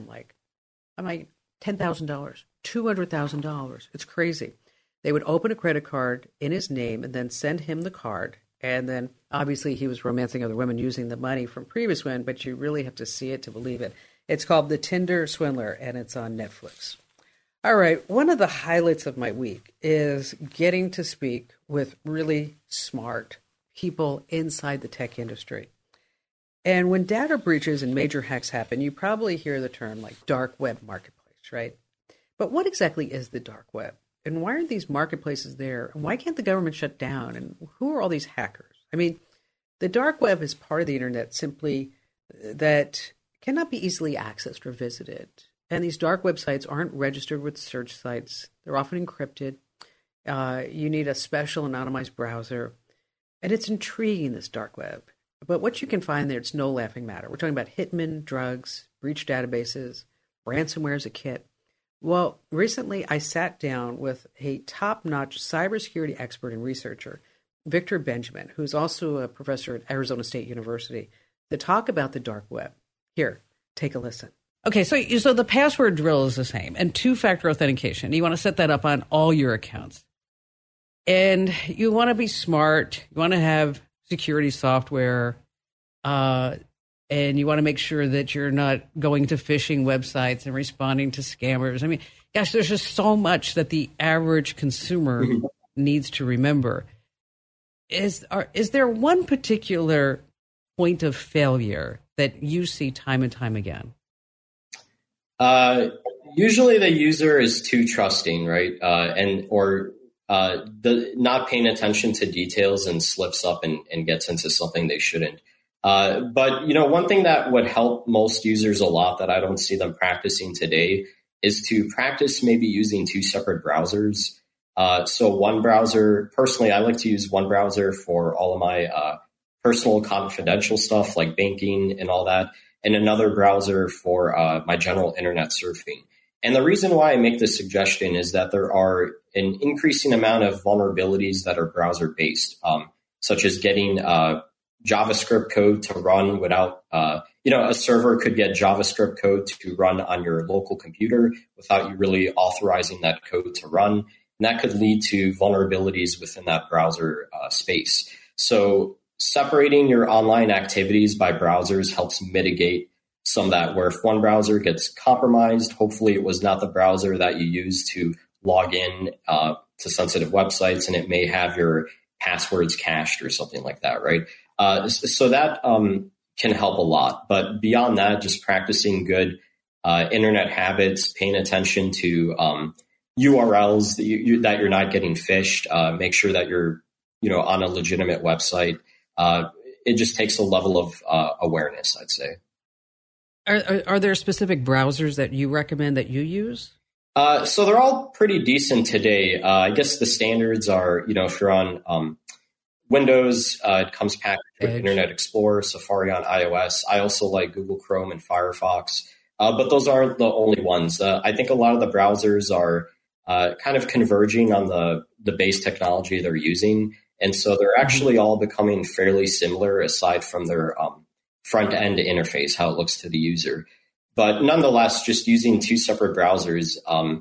$10,000, $200,000. It's crazy. They would open a credit card in his name and then send him the card. And then obviously he was romancing other women using the money from previous women, but you really have to see it to believe it. It's called The Tinder Swindler, and it's on Netflix. All right. One of the highlights of my week is getting to speak with really smart people inside the tech industry. And when data breaches and major hacks happen, you probably hear the term like dark web marketplace, right? But what exactly is the dark web? And why aren't these marketplaces there? And why can't the government shut down? And who are all these hackers? I mean, the dark web is part of the internet simply that cannot be easily accessed or visited. And these dark websites aren't registered with search sites. They're often encrypted. You need a special anonymized browser. And it's intriguing, this dark web. But what you can find there, it's no laughing matter. We're talking about hitmen, drugs, breach databases, ransomware as a kit. Well, recently I sat down with a top-notch cybersecurity expert and researcher, Victor Benjamin, who's also a professor at Arizona State University, to talk about the dark web. Here, take a listen. Okay, so the password drill is the same, and two-factor authentication. You want to set that up on all your accounts. And you want to be smart. You want to have security software, and you want to make sure that you're not going to phishing websites and responding to scammers. I mean, gosh, there's just so much that the average consumer needs to remember. Is there one particular point of failure that you see time and time again? Usually the user is too trusting, right? Or not paying attention to details and slips up and gets into something they shouldn't. But, one thing that would help most users a lot that I don't see them practicing today is to practice maybe using two separate browsers. So one browser, personally, I like to use one browser for all of my personal confidential stuff like banking and all that, and another browser for my general internet surfing. And the reason why I make this suggestion is that there are an increasing amount of vulnerabilities that are browser-based, such as getting JavaScript code to run without, a server could get JavaScript code to run on your local computer without you really authorizing that code to run. And that could lead to vulnerabilities within that browser space. So separating your online activities by browsers helps mitigate some of that, where if one browser gets compromised, hopefully it was not the browser that you used to log in to sensitive websites, and it may have your passwords cached or something like that, right? So that can help a lot. But beyond that, just practicing good internet habits, paying attention to URLs that you're not getting phished, make sure that you're on a legitimate website. It just takes a level of awareness, I'd say. Are there specific browsers that you recommend that you use? So they're all pretty decent today. I guess the standards are, if you're on Windows, it comes packaged with Internet Explorer, Safari on iOS. I also like Google Chrome and Firefox, but those aren't the only ones. I think a lot of the browsers are kind of converging on the base technology they're using. And so they're actually all becoming fairly similar aside from their front-end interface, how it looks to the user. But nonetheless, just using two separate browsers,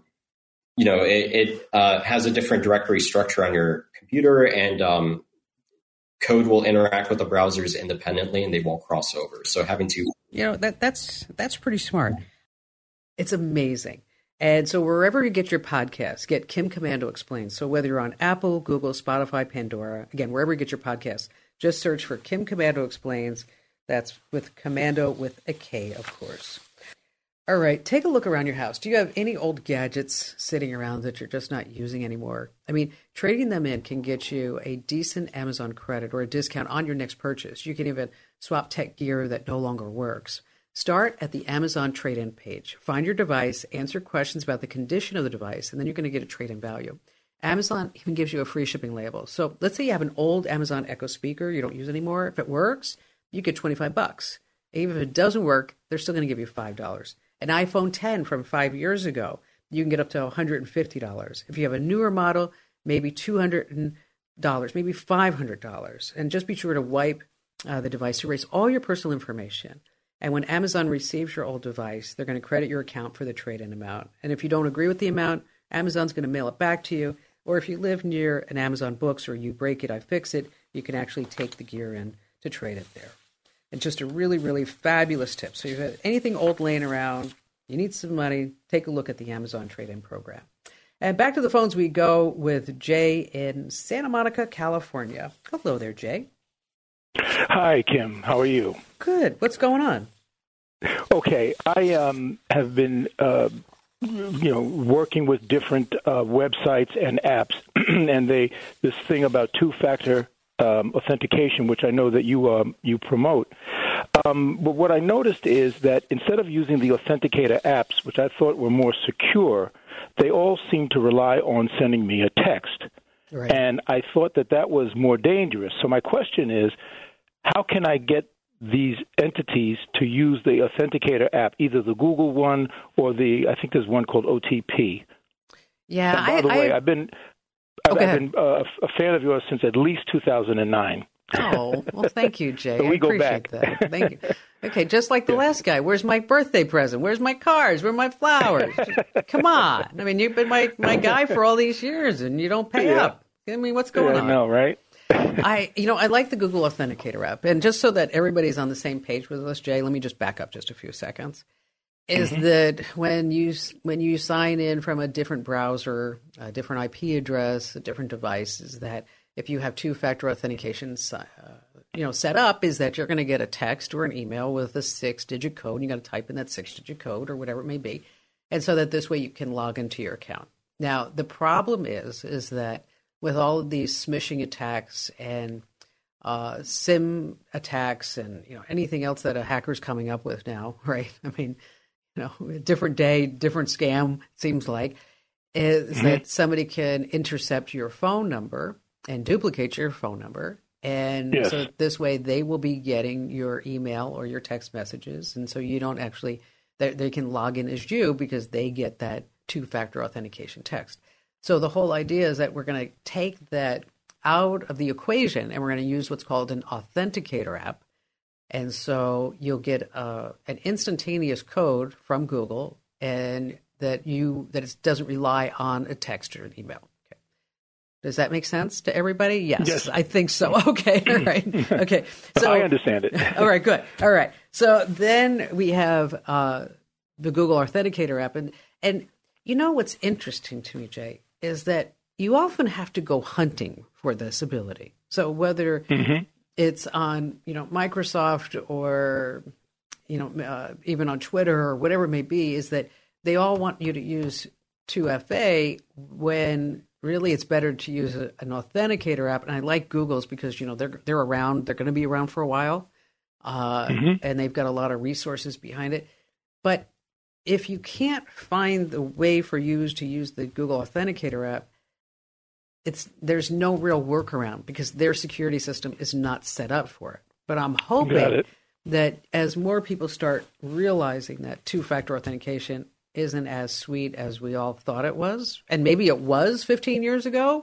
it has a different directory structure on your computer, and code will interact with the browsers independently, and they won't cross over. So having to... that's pretty smart. It's amazing. And so wherever you get your podcasts, get Kim Komando Explains. So whether you're on Apple, Google, Spotify, Pandora, again, wherever you get your podcasts, just search for Kim Komando Explains. That's with Commando with a K, of course. All right, take a look around your house. Do you have any old gadgets sitting around that you're just not using anymore? I mean, trading them in can get you a decent Amazon credit or a discount on your next purchase. You can even swap tech gear that no longer works. Start at the Amazon trade-in page. Find your device, answer questions about the condition of the device, and then you're going to get a trade-in value. Amazon even gives you a free shipping label. So let's say you have an old Amazon Echo speaker you don't use anymore. If it works, you get $25. Even if it doesn't work, they're still going to give you $5. An iPhone 10 from 5 years ago, you can get up to $150. If you have a newer model, maybe $200, maybe $500. And just be sure to wipe the device to erase all your personal information. And when Amazon receives your old device, they're going to credit your account for the trade-in amount. And if you don't agree with the amount, Amazon's going to mail it back to you. Or if you live near an Amazon Books or You Break It, I Fix It, you can actually take the gear in to trade it there. And just a really, really fabulous tip. So if you have anything old laying around, you need some money, take a look at the Amazon trade-in program. And back to the phones we go with Jay in Santa Monica, California. Hello there, Jay. Hi, Kim. How are you? Good. What's going on? Okay. I have been, working with different websites and apps, and this thing about two-factor authentication, which I know that you promote. But what I noticed is that instead of using the authenticator apps, which I thought were more secure, they all seem to rely on sending me a text. Right. And I thought that was more dangerous. So my question is, how can I get these entities to use the authenticator app, either the Google one or I think there's one called OTP. Yeah. And by the way, I've been a fan of yours since at least 2009. Oh, well, thank you, Jay. So we go appreciate back. That. Thank you. Okay, just like the last guy. Where's my birthday present? Where's my cards? Where are my flowers? Come on. I mean, you've been my guy for all these years, and you don't pay up. I mean, what's going on? I know, right? I like the Google Authenticator app. And just so that everybody's on the same page with us, Jay, let me just back up just a few seconds. Is that when you sign in from a different browser, a different IP address, a different device, is that if you have two-factor authentication set up, is that you're going to get a text or an email with a 6-digit code. You got to type in that 6-digit code or whatever it may be. And so that this way you can log into your account. Now, the problem is that with all of these smishing attacks and SIM attacks and anything else that a hacker's coming up with now, right? I mean, different day, different scam, seems like, is that somebody can intercept your phone number and duplicate your phone number. And so this way they will be getting your email or your text messages. And so you don't actually, they can log in as you because they get that two-factor authentication text. So the whole idea is that we're going to take that out of the equation and we're going to use what's called an authenticator app. And so you'll get an instantaneous code from Google, and that it doesn't rely on a text or an email. Okay. Does that make sense to everybody? Yes. I think so. Okay. All right. Okay. So I understand it. All right. Good. All right. So then we have the Google Authenticator app, and you know what's interesting to me, Jay, is that you often have to go hunting for this ability. So whether it's on Microsoft or even on Twitter or whatever it may be, is that they all want you to use 2FA when really it's better to use an authenticator app. And I like Google's because they're around, they're going to be around for a while, and they've got a lot of resources behind it. But if you can't find the way for you to use the Google Authenticator app, there's no real workaround because their security system is not set up for it. But I'm hoping that as more people start realizing that two-factor authentication isn't as sweet as we all thought it was, and maybe it was 15 years ago,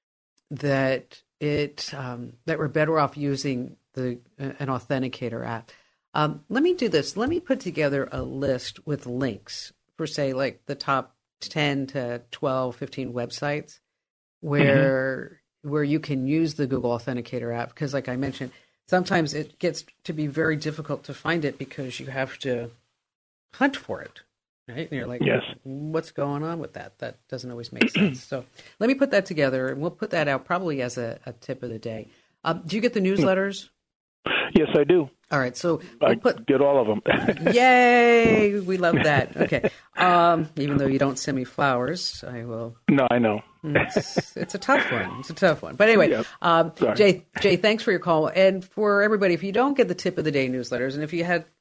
that we're better off using an authenticator app. Let me do this. Let me put together a list with links for, say, like the top 10 to 12, 15 websites where you can use the Google Authenticator app. Because like I mentioned, sometimes it gets to be very difficult to find it because you have to hunt for it, right? And you're like, what's going on with that? That doesn't always make sense. So let me put that together, and we'll put that out probably as a tip of the day. Do you get the newsletters? Yes, I do. All right, so I get all of them. Yay! We love that. Okay, even though you don't send me flowers, I will. No, I know. It's a tough one. It's a tough one. But anyway, Jay, thanks for your call. And for everybody, if you don't get the tip of the day newsletters, and if you had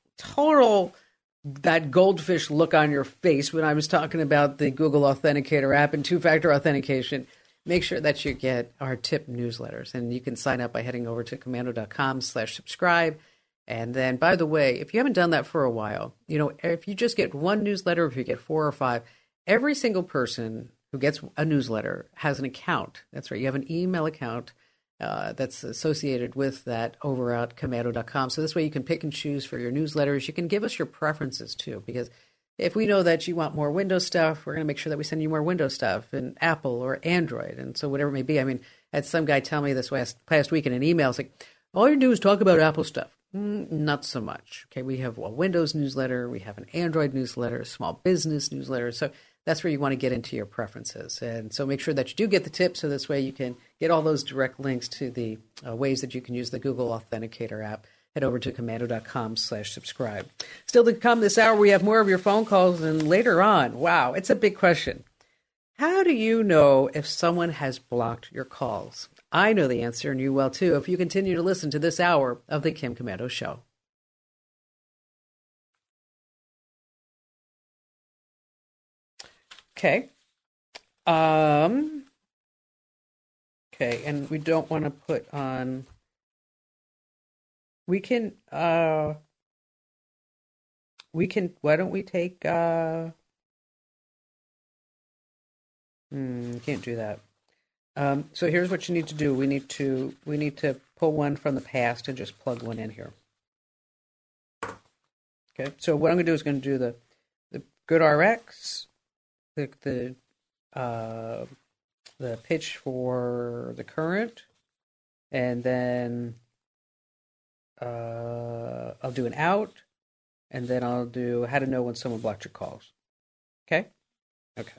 that goldfish look on your face when I was talking about the Google Authenticator app and two-factor authentication, make sure that you get our tip newsletters. And you can sign up by heading over to komando.com/subscribe. And then, by the way, if you haven't done that for a while, if you just get one newsletter, if you get 4 or 5, every single person who gets a newsletter has an account. That's right. You have an email account that's associated with that over at komando.com. So this way you can pick and choose for your newsletters. You can give us your preferences, too, because if we know that you want more Windows stuff, we're going to make sure that we send you more Windows stuff and Apple or Android. And so whatever it may be. I mean, I had some guy tell me this past week in an email, it's like, all you do is talk about Apple stuff. Not so much. Okay, we have a Windows newsletter, we have an Android newsletter, a small business newsletter. So that's where you want to get into your preferences. And so make sure that you do get the tips, so this way you can get all those direct links to the ways that you can use the Google Authenticator app. Head over to komando.com/subscribe. Still to come this hour, we have more of your phone calls, and later on, wow, it's a big question. How do you know if someone has blocked your calls? I know the answer, and you will too, if you continue to listen to this hour of the Kim Komando Show. Okay. Okay, and we don't want to put on... We can, why don't we take, can't do that. So here's what you need to do. We need to pull one from the past and just plug one in here. Okay, so what I'm going to do is going to do the GoodRx, the pitch for the current, and then I'll do an out, and then I'll do how to know when someone blocked your calls. Okay? Okay.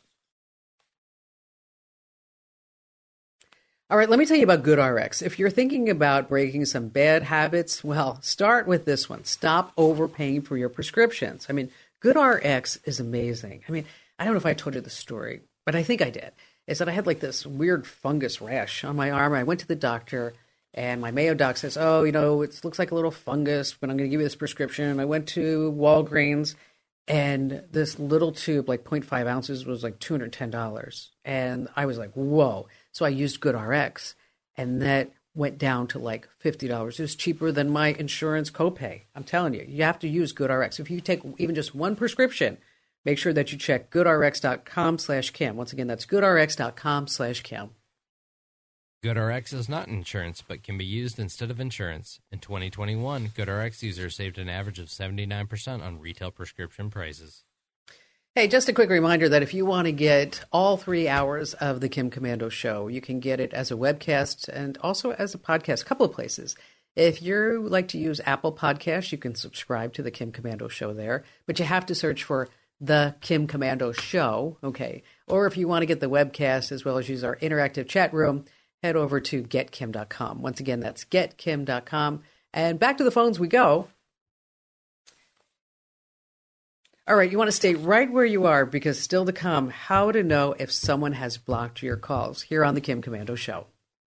All right, let me tell you about GoodRx. If you're thinking about breaking some bad habits, well, start with this one. Stop overpaying for your prescriptions. I mean, GoodRx is amazing. I mean, I don't know if I told you the story, but I think I did. Is that I had like this weird fungus rash on my arm. I went to the doctor, and my Mayo doc says, it looks like a little fungus, but I'm going to give you this prescription. I went to Walgreens, and this little tube, like 0.5 ounces, was like $210. And I was like, whoa. So I used GoodRx, and that went down to like $50. It was cheaper than my insurance copay. I'm telling you, you have to use GoodRx. If you take even just one prescription, make sure that you check goodrx.com/Kim. Once again, that's goodrx.com/Kim. GoodRx is not insurance, but can be used instead of insurance. In 2021, GoodRx users saved an average of 79% on retail prescription prices. Hey, just a quick reminder that if you want to get all 3 hours of the Kim Komando Show, you can get it as a webcast and also as a podcast, a couple of places. If you like to use Apple Podcasts, you can subscribe to the Kim Komando Show there, but you have to search for the Kim Komando Show, okay? Or if you want to get the webcast as well as use our interactive chat room, head over to getkim.com. Once again, that's getkim.com. And back to the phones we go. All right, you want to stay right where you are because still to come, how to know if someone has blocked your calls here on the Kim Komando Show.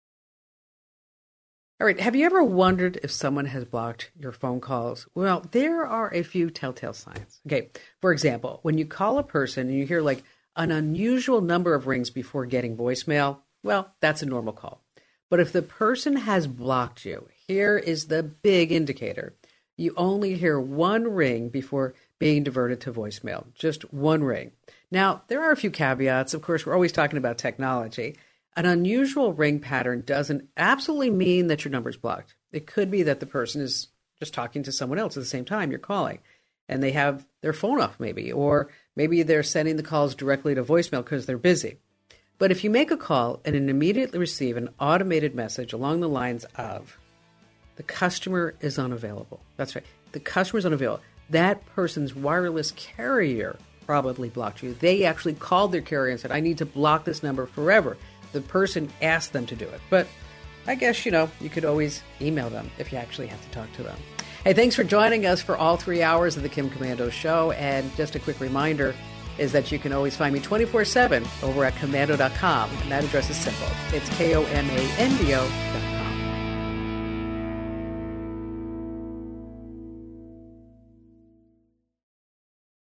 All right, have you ever wondered if someone has blocked your phone calls? Well, there are a few telltale signs. Okay, for example, when you call a person and you hear like an unusual number of rings before getting voicemail, well, that's a normal call. But if the person has blocked you, here is the big indicator. You only hear one ring before being diverted to voicemail, just one ring. Now, there are a few caveats. Of course, we're always talking about technology. An unusual ring pattern doesn't absolutely mean that your number is blocked. It could be that the person is just talking to someone else at the same time you're calling, and they have their phone off maybe, or maybe they're sending the calls directly to voicemail because they're busy. But if you make a call and immediately receive an automated message along the lines of, the customer is unavailable. That's right. The customer is unavailable. That person's wireless carrier probably blocked you. They actually called their carrier and said, I need to block this number forever. The person asked them to do it. But I guess, you could always email them if you actually have to talk to them. Hey, thanks for joining us for all 3 hours of the Kim Komando Show. And just a quick reminder is that you can always find me 24/7 over at komando.com. And that address is simple. It's KOMANDO.com.